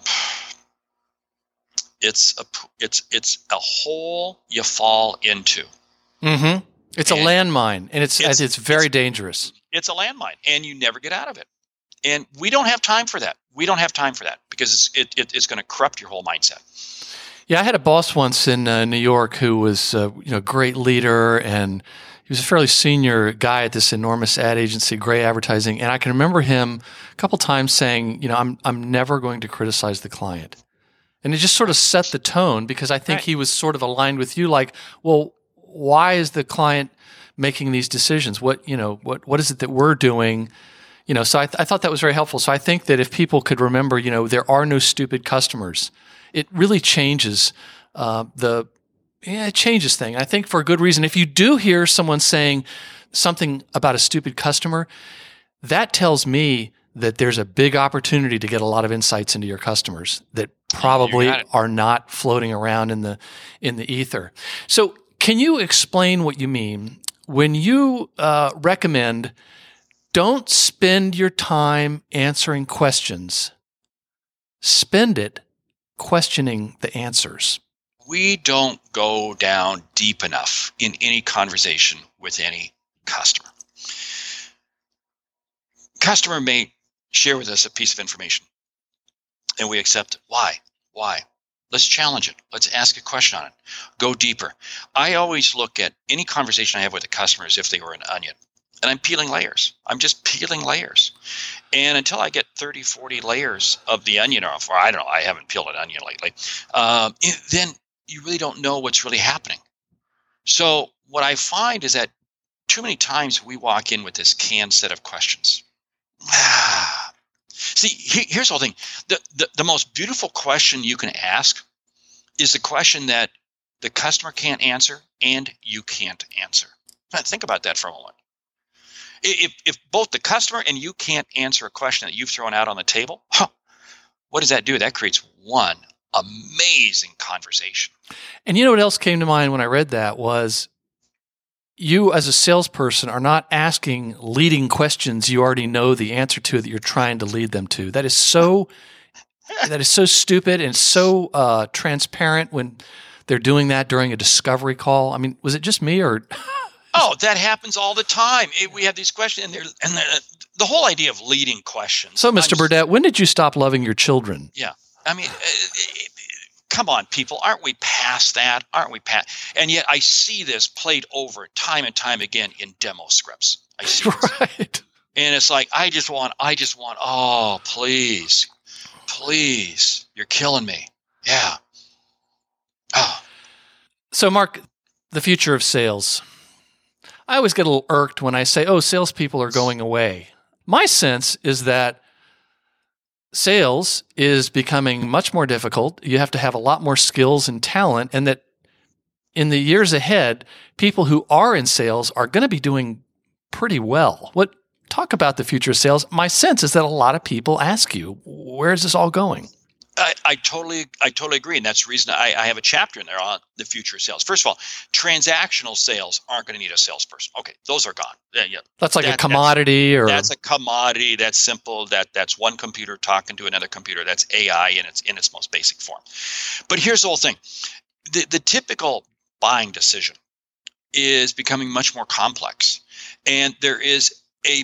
Speaker 2: it's a it's it's a hole you fall into.
Speaker 4: Mm-hmm. It's and a landmine, and it's it's, it's very
Speaker 2: it's,
Speaker 4: dangerous.
Speaker 2: It's a landmine, and you never get out of it. And we don't have time for that. We don't have time for that because it's it, it it's going to corrupt your whole mindset.
Speaker 4: Yeah, I had a boss once in uh, New York who was uh, you know a great leader, and he was a fairly senior guy at this enormous ad agency, Gray Advertising, and I can remember him a couple times saying, you know, I'm I'm never going to criticize the client. And it just sort of set the tone because I think right. he was sort of aligned with you, like, well, why is the client making these decisions? What, you know, what what is it that we're doing? You know, so I, th- I thought that was very helpful. So I think that if people could remember, you know, there are no stupid customers, it really changes uh, the, yeah, it changes things. I think for a good reason. If you do hear someone saying something about a stupid customer, that tells me that there's a big opportunity to get a lot of insights into your customers that probably are not floating around in the in the ether. So can you explain what you mean when you uh, recommend don't spend your time answering questions, spend it questioning the answers?
Speaker 2: We don't go down deep enough in any conversation with any customer. Customer may share with us a piece of information, and we accept it. Why? Why? Let's challenge it. Let's ask a question on it. Go deeper. I always look at any conversation I have with a customer as if they were an onion, and I'm peeling layers. I'm just peeling layers. And until I get thirty, forty layers of the onion off, or I don't know, I haven't peeled an onion lately, um, it, then you really don't know what's really happening. So what I find is that too many times we walk in with this canned set of questions. Ah. See, he, here's the whole thing. The, the, the most beautiful question you can ask is the question that the customer can't answer and you can't answer. Now, think about that for a moment. If, if both the customer and you can't answer a question that you've thrown out on the table, huh, what does that do? That creates one amazing conversation.
Speaker 4: And you know what else came to mind when I read that was you as a salesperson are not asking leading questions you already know the answer to that you're trying to lead them to. That is so that is so stupid and so uh, transparent when they're doing that during a discovery call. I mean, was it just me or?
Speaker 2: Oh, that happens all the time. It, we have these questions, and, they're, and they're, the whole idea of leading questions.
Speaker 4: So, Mister I'm Burdett, just, when did you stop loving your children?
Speaker 2: Yeah, I mean, it, it, come on, people. Aren't we past that? Aren't we past? And yet I see this played over time and time again in demo scripts. I see this.
Speaker 4: Right.
Speaker 2: And it's like, I just want, I just want, oh, please, please, you're killing me. Yeah. Oh.
Speaker 4: So, Mark, the future of sales. I always get a little irked when I say, oh, salespeople are going away. My sense is that sales is becoming much more difficult. You have to have a lot more skills and talent, and that in the years ahead, people who are in sales are going to be doing pretty well. What talk about the future of sales? My sense is that a lot of people ask you, where is this all going?
Speaker 2: I, I totally, I totally agree, and that's the reason I, I have a chapter in there on the future of sales. First of all, transactional sales aren't going to need a salesperson. Okay, those are gone. Yeah, yeah.
Speaker 4: That's like
Speaker 2: that,
Speaker 4: a commodity,
Speaker 2: that's,
Speaker 4: or
Speaker 2: that's a commodity. That's simple. That that's one computer talking to another computer. That's A I in its in its most basic form. But here's the whole thing: the the typical buying decision is becoming much more complex, and there is a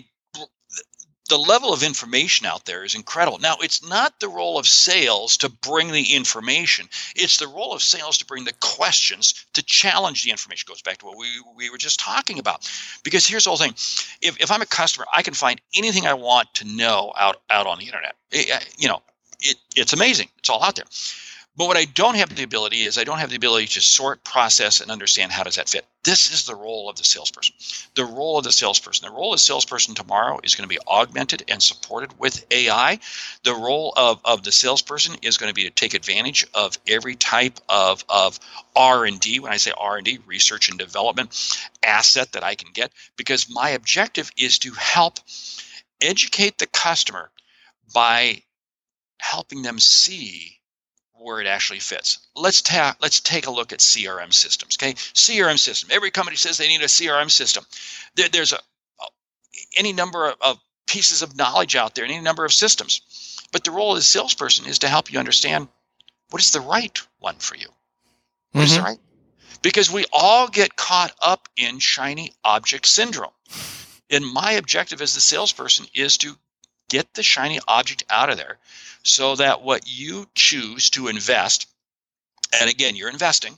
Speaker 2: the level of information out there is incredible. Now, it's not the role of sales to bring the information. It's the role of sales to bring the questions to challenge the information. It goes back to what we, we were just talking about. Because here's the whole thing. If, if I'm a customer, I can find anything I want to know out, out on the internet. It, you know, it, it's amazing. It's all out there. But what I don't have the ability is I don't have the ability to sort, process, and understand how does that fit. This is the role of the salesperson. The role of the salesperson. The role of the salesperson tomorrow is going to be augmented and supported with A I. The role of, of the salesperson is going to be to take advantage of every type of, of R and D. When I say R and D, research and development asset that I can get, because my objective is to help educate the customer by helping them see where it actually fits. Let's ta- let's take a look at C R M systems. Okay, C R M system. Every company says they need a C R M system. There, there's a, a any number of, of pieces of knowledge out there, any number of systems. But the role of the salesperson is to help you understand what is the right one for you. What mm-hmm. is the right? Because we all get caught up in shiny object syndrome. And my objective as the salesperson is to get the shiny object out of there, so that what you choose to invest, and again, you're investing,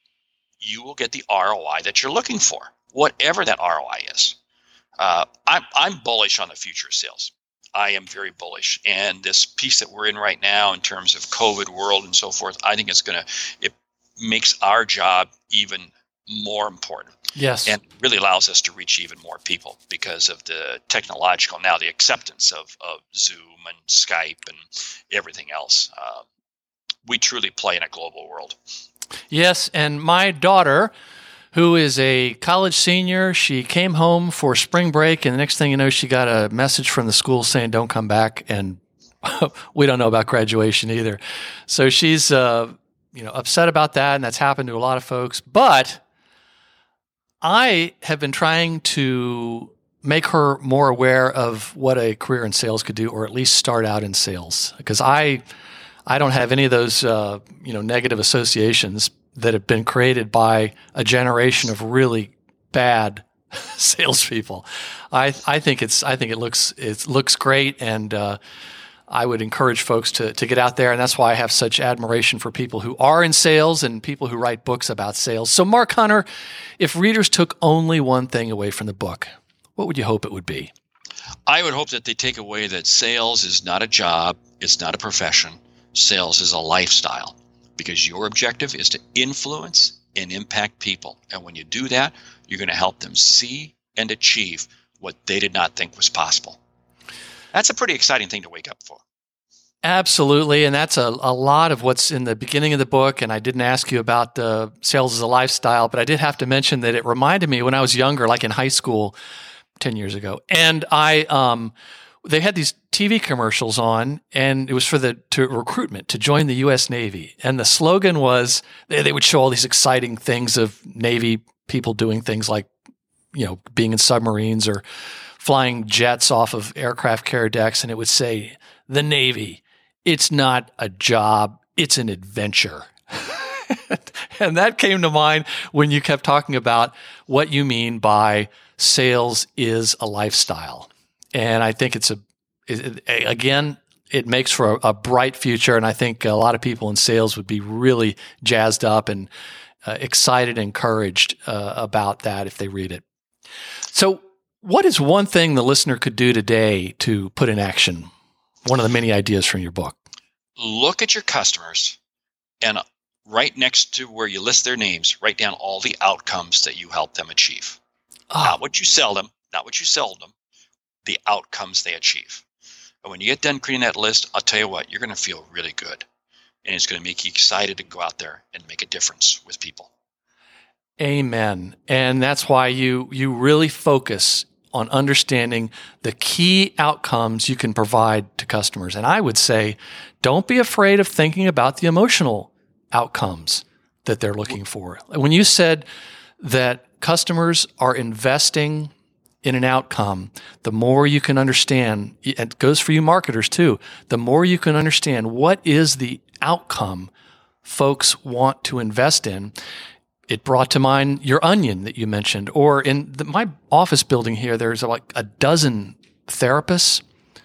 Speaker 2: you will get the R O I that you're looking for, whatever that R O I is. Uh, I'm, I'm bullish on the future of sales. I am very bullish. And this piece that we're in right now in terms of COVID world and so forth, I think it's going to, it makes our job even more important.
Speaker 4: Yes.
Speaker 2: And really allows us to reach even more people because of the technological, now the acceptance of, of Zoom and Skype and everything else. Uh, we truly play in a global world.
Speaker 4: Yes, and my daughter, who is a college senior, she came home for spring break, and the next thing you know, she got a message from the school saying, don't come back, and we don't know about graduation either. So she's uh, you know, upset about that, and that's happened to a lot of folks. But I have been trying to make her more aware of what a career in sales could do, or at least start out in sales, because I I don't have any of those uh, you know negative associations that have been created by a generation of really bad salespeople. I I think it's I think it looks it looks great, and uh, I would encourage folks to to get out there, and that's why I have such admiration for people who are in sales and people who write books about sales. So, Mark Hunter, if readers took only one thing away from the book, what would you hope it would be?
Speaker 2: I would hope that they take away that sales is not a job, it's not a profession. Sales is a lifestyle, because your objective is to influence and impact people. And when you do that, you're going to help them see and achieve what they did not think was possible. That's a pretty exciting thing to wake up for.
Speaker 4: Absolutely, and that's a, a lot of what's in the beginning of the book, and I didn't ask you about uh, sales as a lifestyle, but I did have to mention that it reminded me when I was younger, like in high school ten years ago, and I um, they had these T V commercials on, and it was for the to recruitment to join the U S Navy, and the slogan was, they, they would show all these exciting things of Navy people doing things like, you know, being in submarines or flying jets off of aircraft carrier decks, and it would say, the Navy, it's not a job, it's an adventure. And that came to mind when you kept talking about what you mean by sales is a lifestyle. And I think it's a, it, it, again, it makes for a, a bright future, and I think a lot of people in sales would be really jazzed up and uh, excited and encouraged uh, about that if they read it. So, what is one thing the listener could do today to put in action one of the many ideas from your book?
Speaker 2: Look at your customers, and right next to where you list their names, write down all the outcomes that you help them achieve. Oh. Not what you sell them, not what you sell them, the outcomes they achieve. And when you get done creating that list, I'll tell you what, you're going to feel really good. And it's going to make you excited to go out there and make a difference with people.
Speaker 4: Amen. And that's why you you really focus on understanding the key outcomes you can provide to customers. And I would say, don't be afraid of thinking about the emotional outcomes that they're looking for. When you said that customers are investing in an outcome, the more you can understand, it goes for you marketers too, the more you can understand what is the outcome folks want to invest in. It brought to mind your Onion that you mentioned, or in the, my office building here, there's like a dozen therapists.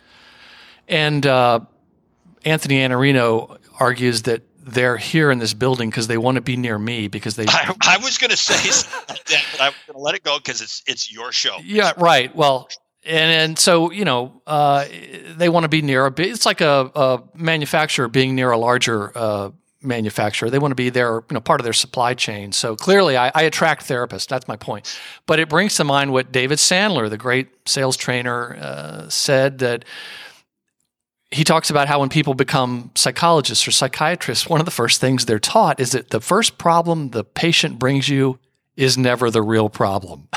Speaker 4: And uh, Anthony Iannarino argues that they're here in this building because they want to be near me because they.
Speaker 2: I, I was going to say that, but I was going to let it go because it's it's your show.
Speaker 4: Yeah, right. Well, and and so you know uh, they want to be near a bit. It's like a, a manufacturer being near a larger uh, manufacturer. They want to be there, you know, part of their supply chain. So clearly, I, I attract therapists. That's my point. But it brings to mind what David Sandler, the great sales trainer, uh, said that. He talks about how when people become psychologists or psychiatrists, one of the first things they're taught is that the first problem the patient brings you is never the real problem.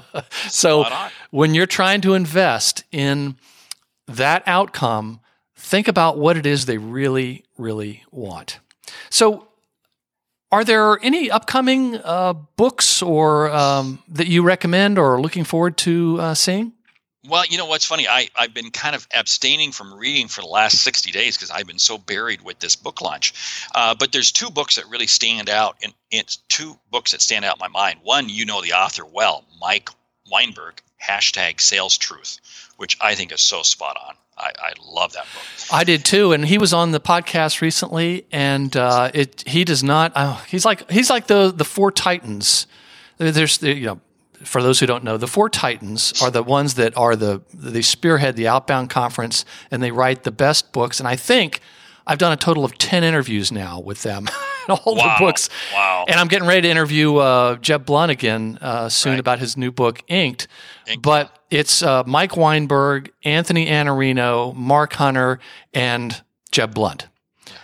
Speaker 4: So when you're trying to invest in that outcome, think about what it is they really, really want. So are there any upcoming uh, books or um, that you recommend or are looking forward to uh, seeing?
Speaker 2: Well, you know what's funny? I, I've been kind of abstaining from reading for the last sixty days because I've been so buried with this book launch. Uh, but there's two books that really stand out, and it's two books that stand out in my mind. One, you know the author well, Mike Weinberg, hashtag Sales Truth, which I think is so spot on. I, I love that book.
Speaker 4: I did too, and he was on the podcast recently, and uh, it he does not. Oh, he's like he's like the the four titans. There's you know. For those who don't know, the four titans are the ones that are the they spearhead the Outbound Conference, and they write the best books. And I think I've done a total of ten interviews now with them, all
Speaker 2: wow.
Speaker 4: the books.
Speaker 2: Wow!
Speaker 4: And I'm getting ready to interview uh, Jeb Blunt again uh, soon right. about his new book, Inked. Inked. But it's uh, Mike Weinberg, Anthony Iannarino, Mark Hunter, and Jeb Blunt. Yeah.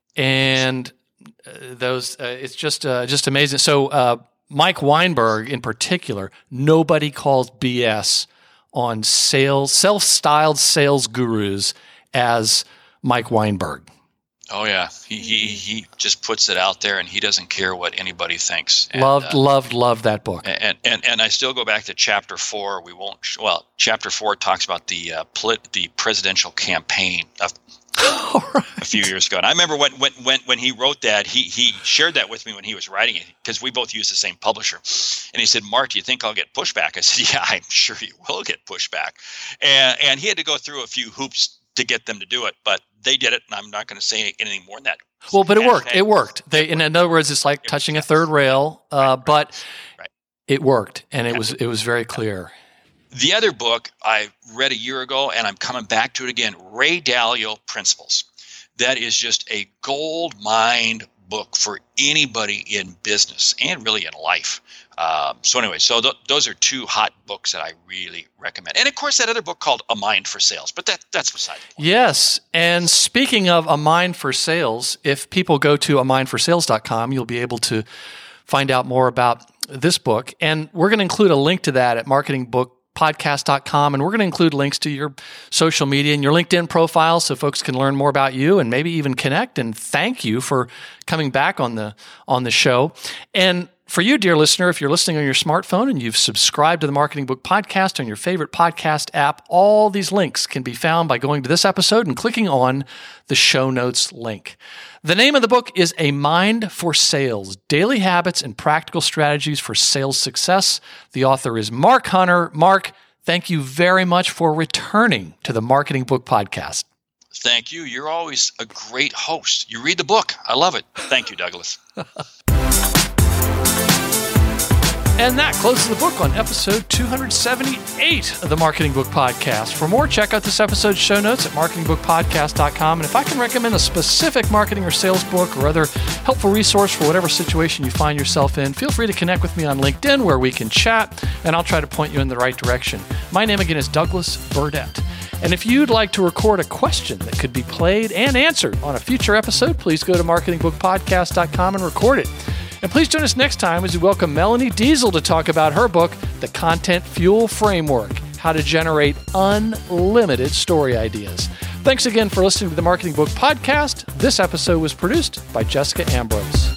Speaker 4: And uh, those, uh, it's just uh, just amazing. So. Uh, Mike Weinberg, in particular, nobody calls B S on sales, self-styled sales gurus as Mike Weinberg.
Speaker 2: Oh yeah, he he he just puts it out there, and he doesn't care what anybody thinks. And,
Speaker 4: loved,
Speaker 2: uh,
Speaker 4: loved, loved that book.
Speaker 2: And and and I still go back to chapter four. We won't. Well, chapter four talks about the uh, polit- the presidential campaign of. Right. A few years ago. And I remember when, when, when, when he wrote that, he, he shared that with me when he was writing it, because we both use the same publisher. And he said, Mark, do you think I'll get pushback? I said, yeah, I'm sure you will get pushback. And, and he had to go through a few hoops to get them to do it, but they did it. And I'm not going to say anything more than that.
Speaker 4: Well, but it worked. It worked. They, in other words, it's like touching a third rail, uh, right, right, but right. It worked. And it was, it was very clear.
Speaker 2: The other book I read a year ago, and I'm coming back to it again, Ray Dalio Principles. That is just a gold mine book for anybody in business and really in life. Um, so anyway, so th- those are two hot books that I really recommend. And of course, that other book called A Mind for Sales, but that that's beside the point.
Speaker 4: Yes. And speaking of A Mind for Sales, if people go to a mind for sales dot com, you'll be able to find out more about this book. And we're going to include a link to that at marketing book podcast dot com, and we're going to include links to your social media and your LinkedIn profile so folks can learn more about you and maybe even connect. And thank you for coming back on the on the show. And for you, dear listener, if you're listening on your smartphone and you've subscribed to the Marketing Book Podcast on your favorite podcast app, all these links can be found by going to this episode and clicking on the show notes link. The name of the book is A Mind for Sales, Daily Habits and Practical Strategies for Sales Success. The author is Mark Hunter. Mark, thank you very much for returning to the Marketing Book Podcast.
Speaker 2: Thank you. You're always a great host. You read the book. I love it. Thank you, Douglas.
Speaker 4: And that closes the book on episode two seventy-eight of the Marketing Book Podcast. For more, check out this episode's show notes at marketing book podcast dot com. And if I can recommend a specific marketing or sales book or other helpful resource for whatever situation you find yourself in, feel free to connect with me on LinkedIn where we can chat, and I'll try to point you in the right direction. My name again is Douglas Burdett. And if you'd like to record a question that could be played and answered on a future episode, please go to marketing book podcast dot com and record it. And please join us next time as we welcome Melanie Diesel to talk about her book, The Content Fuel Framework, How to Generate Unlimited Story Ideas. Thanks again for listening to the Marketing Book Podcast. This episode was produced by Jessica Ambrose.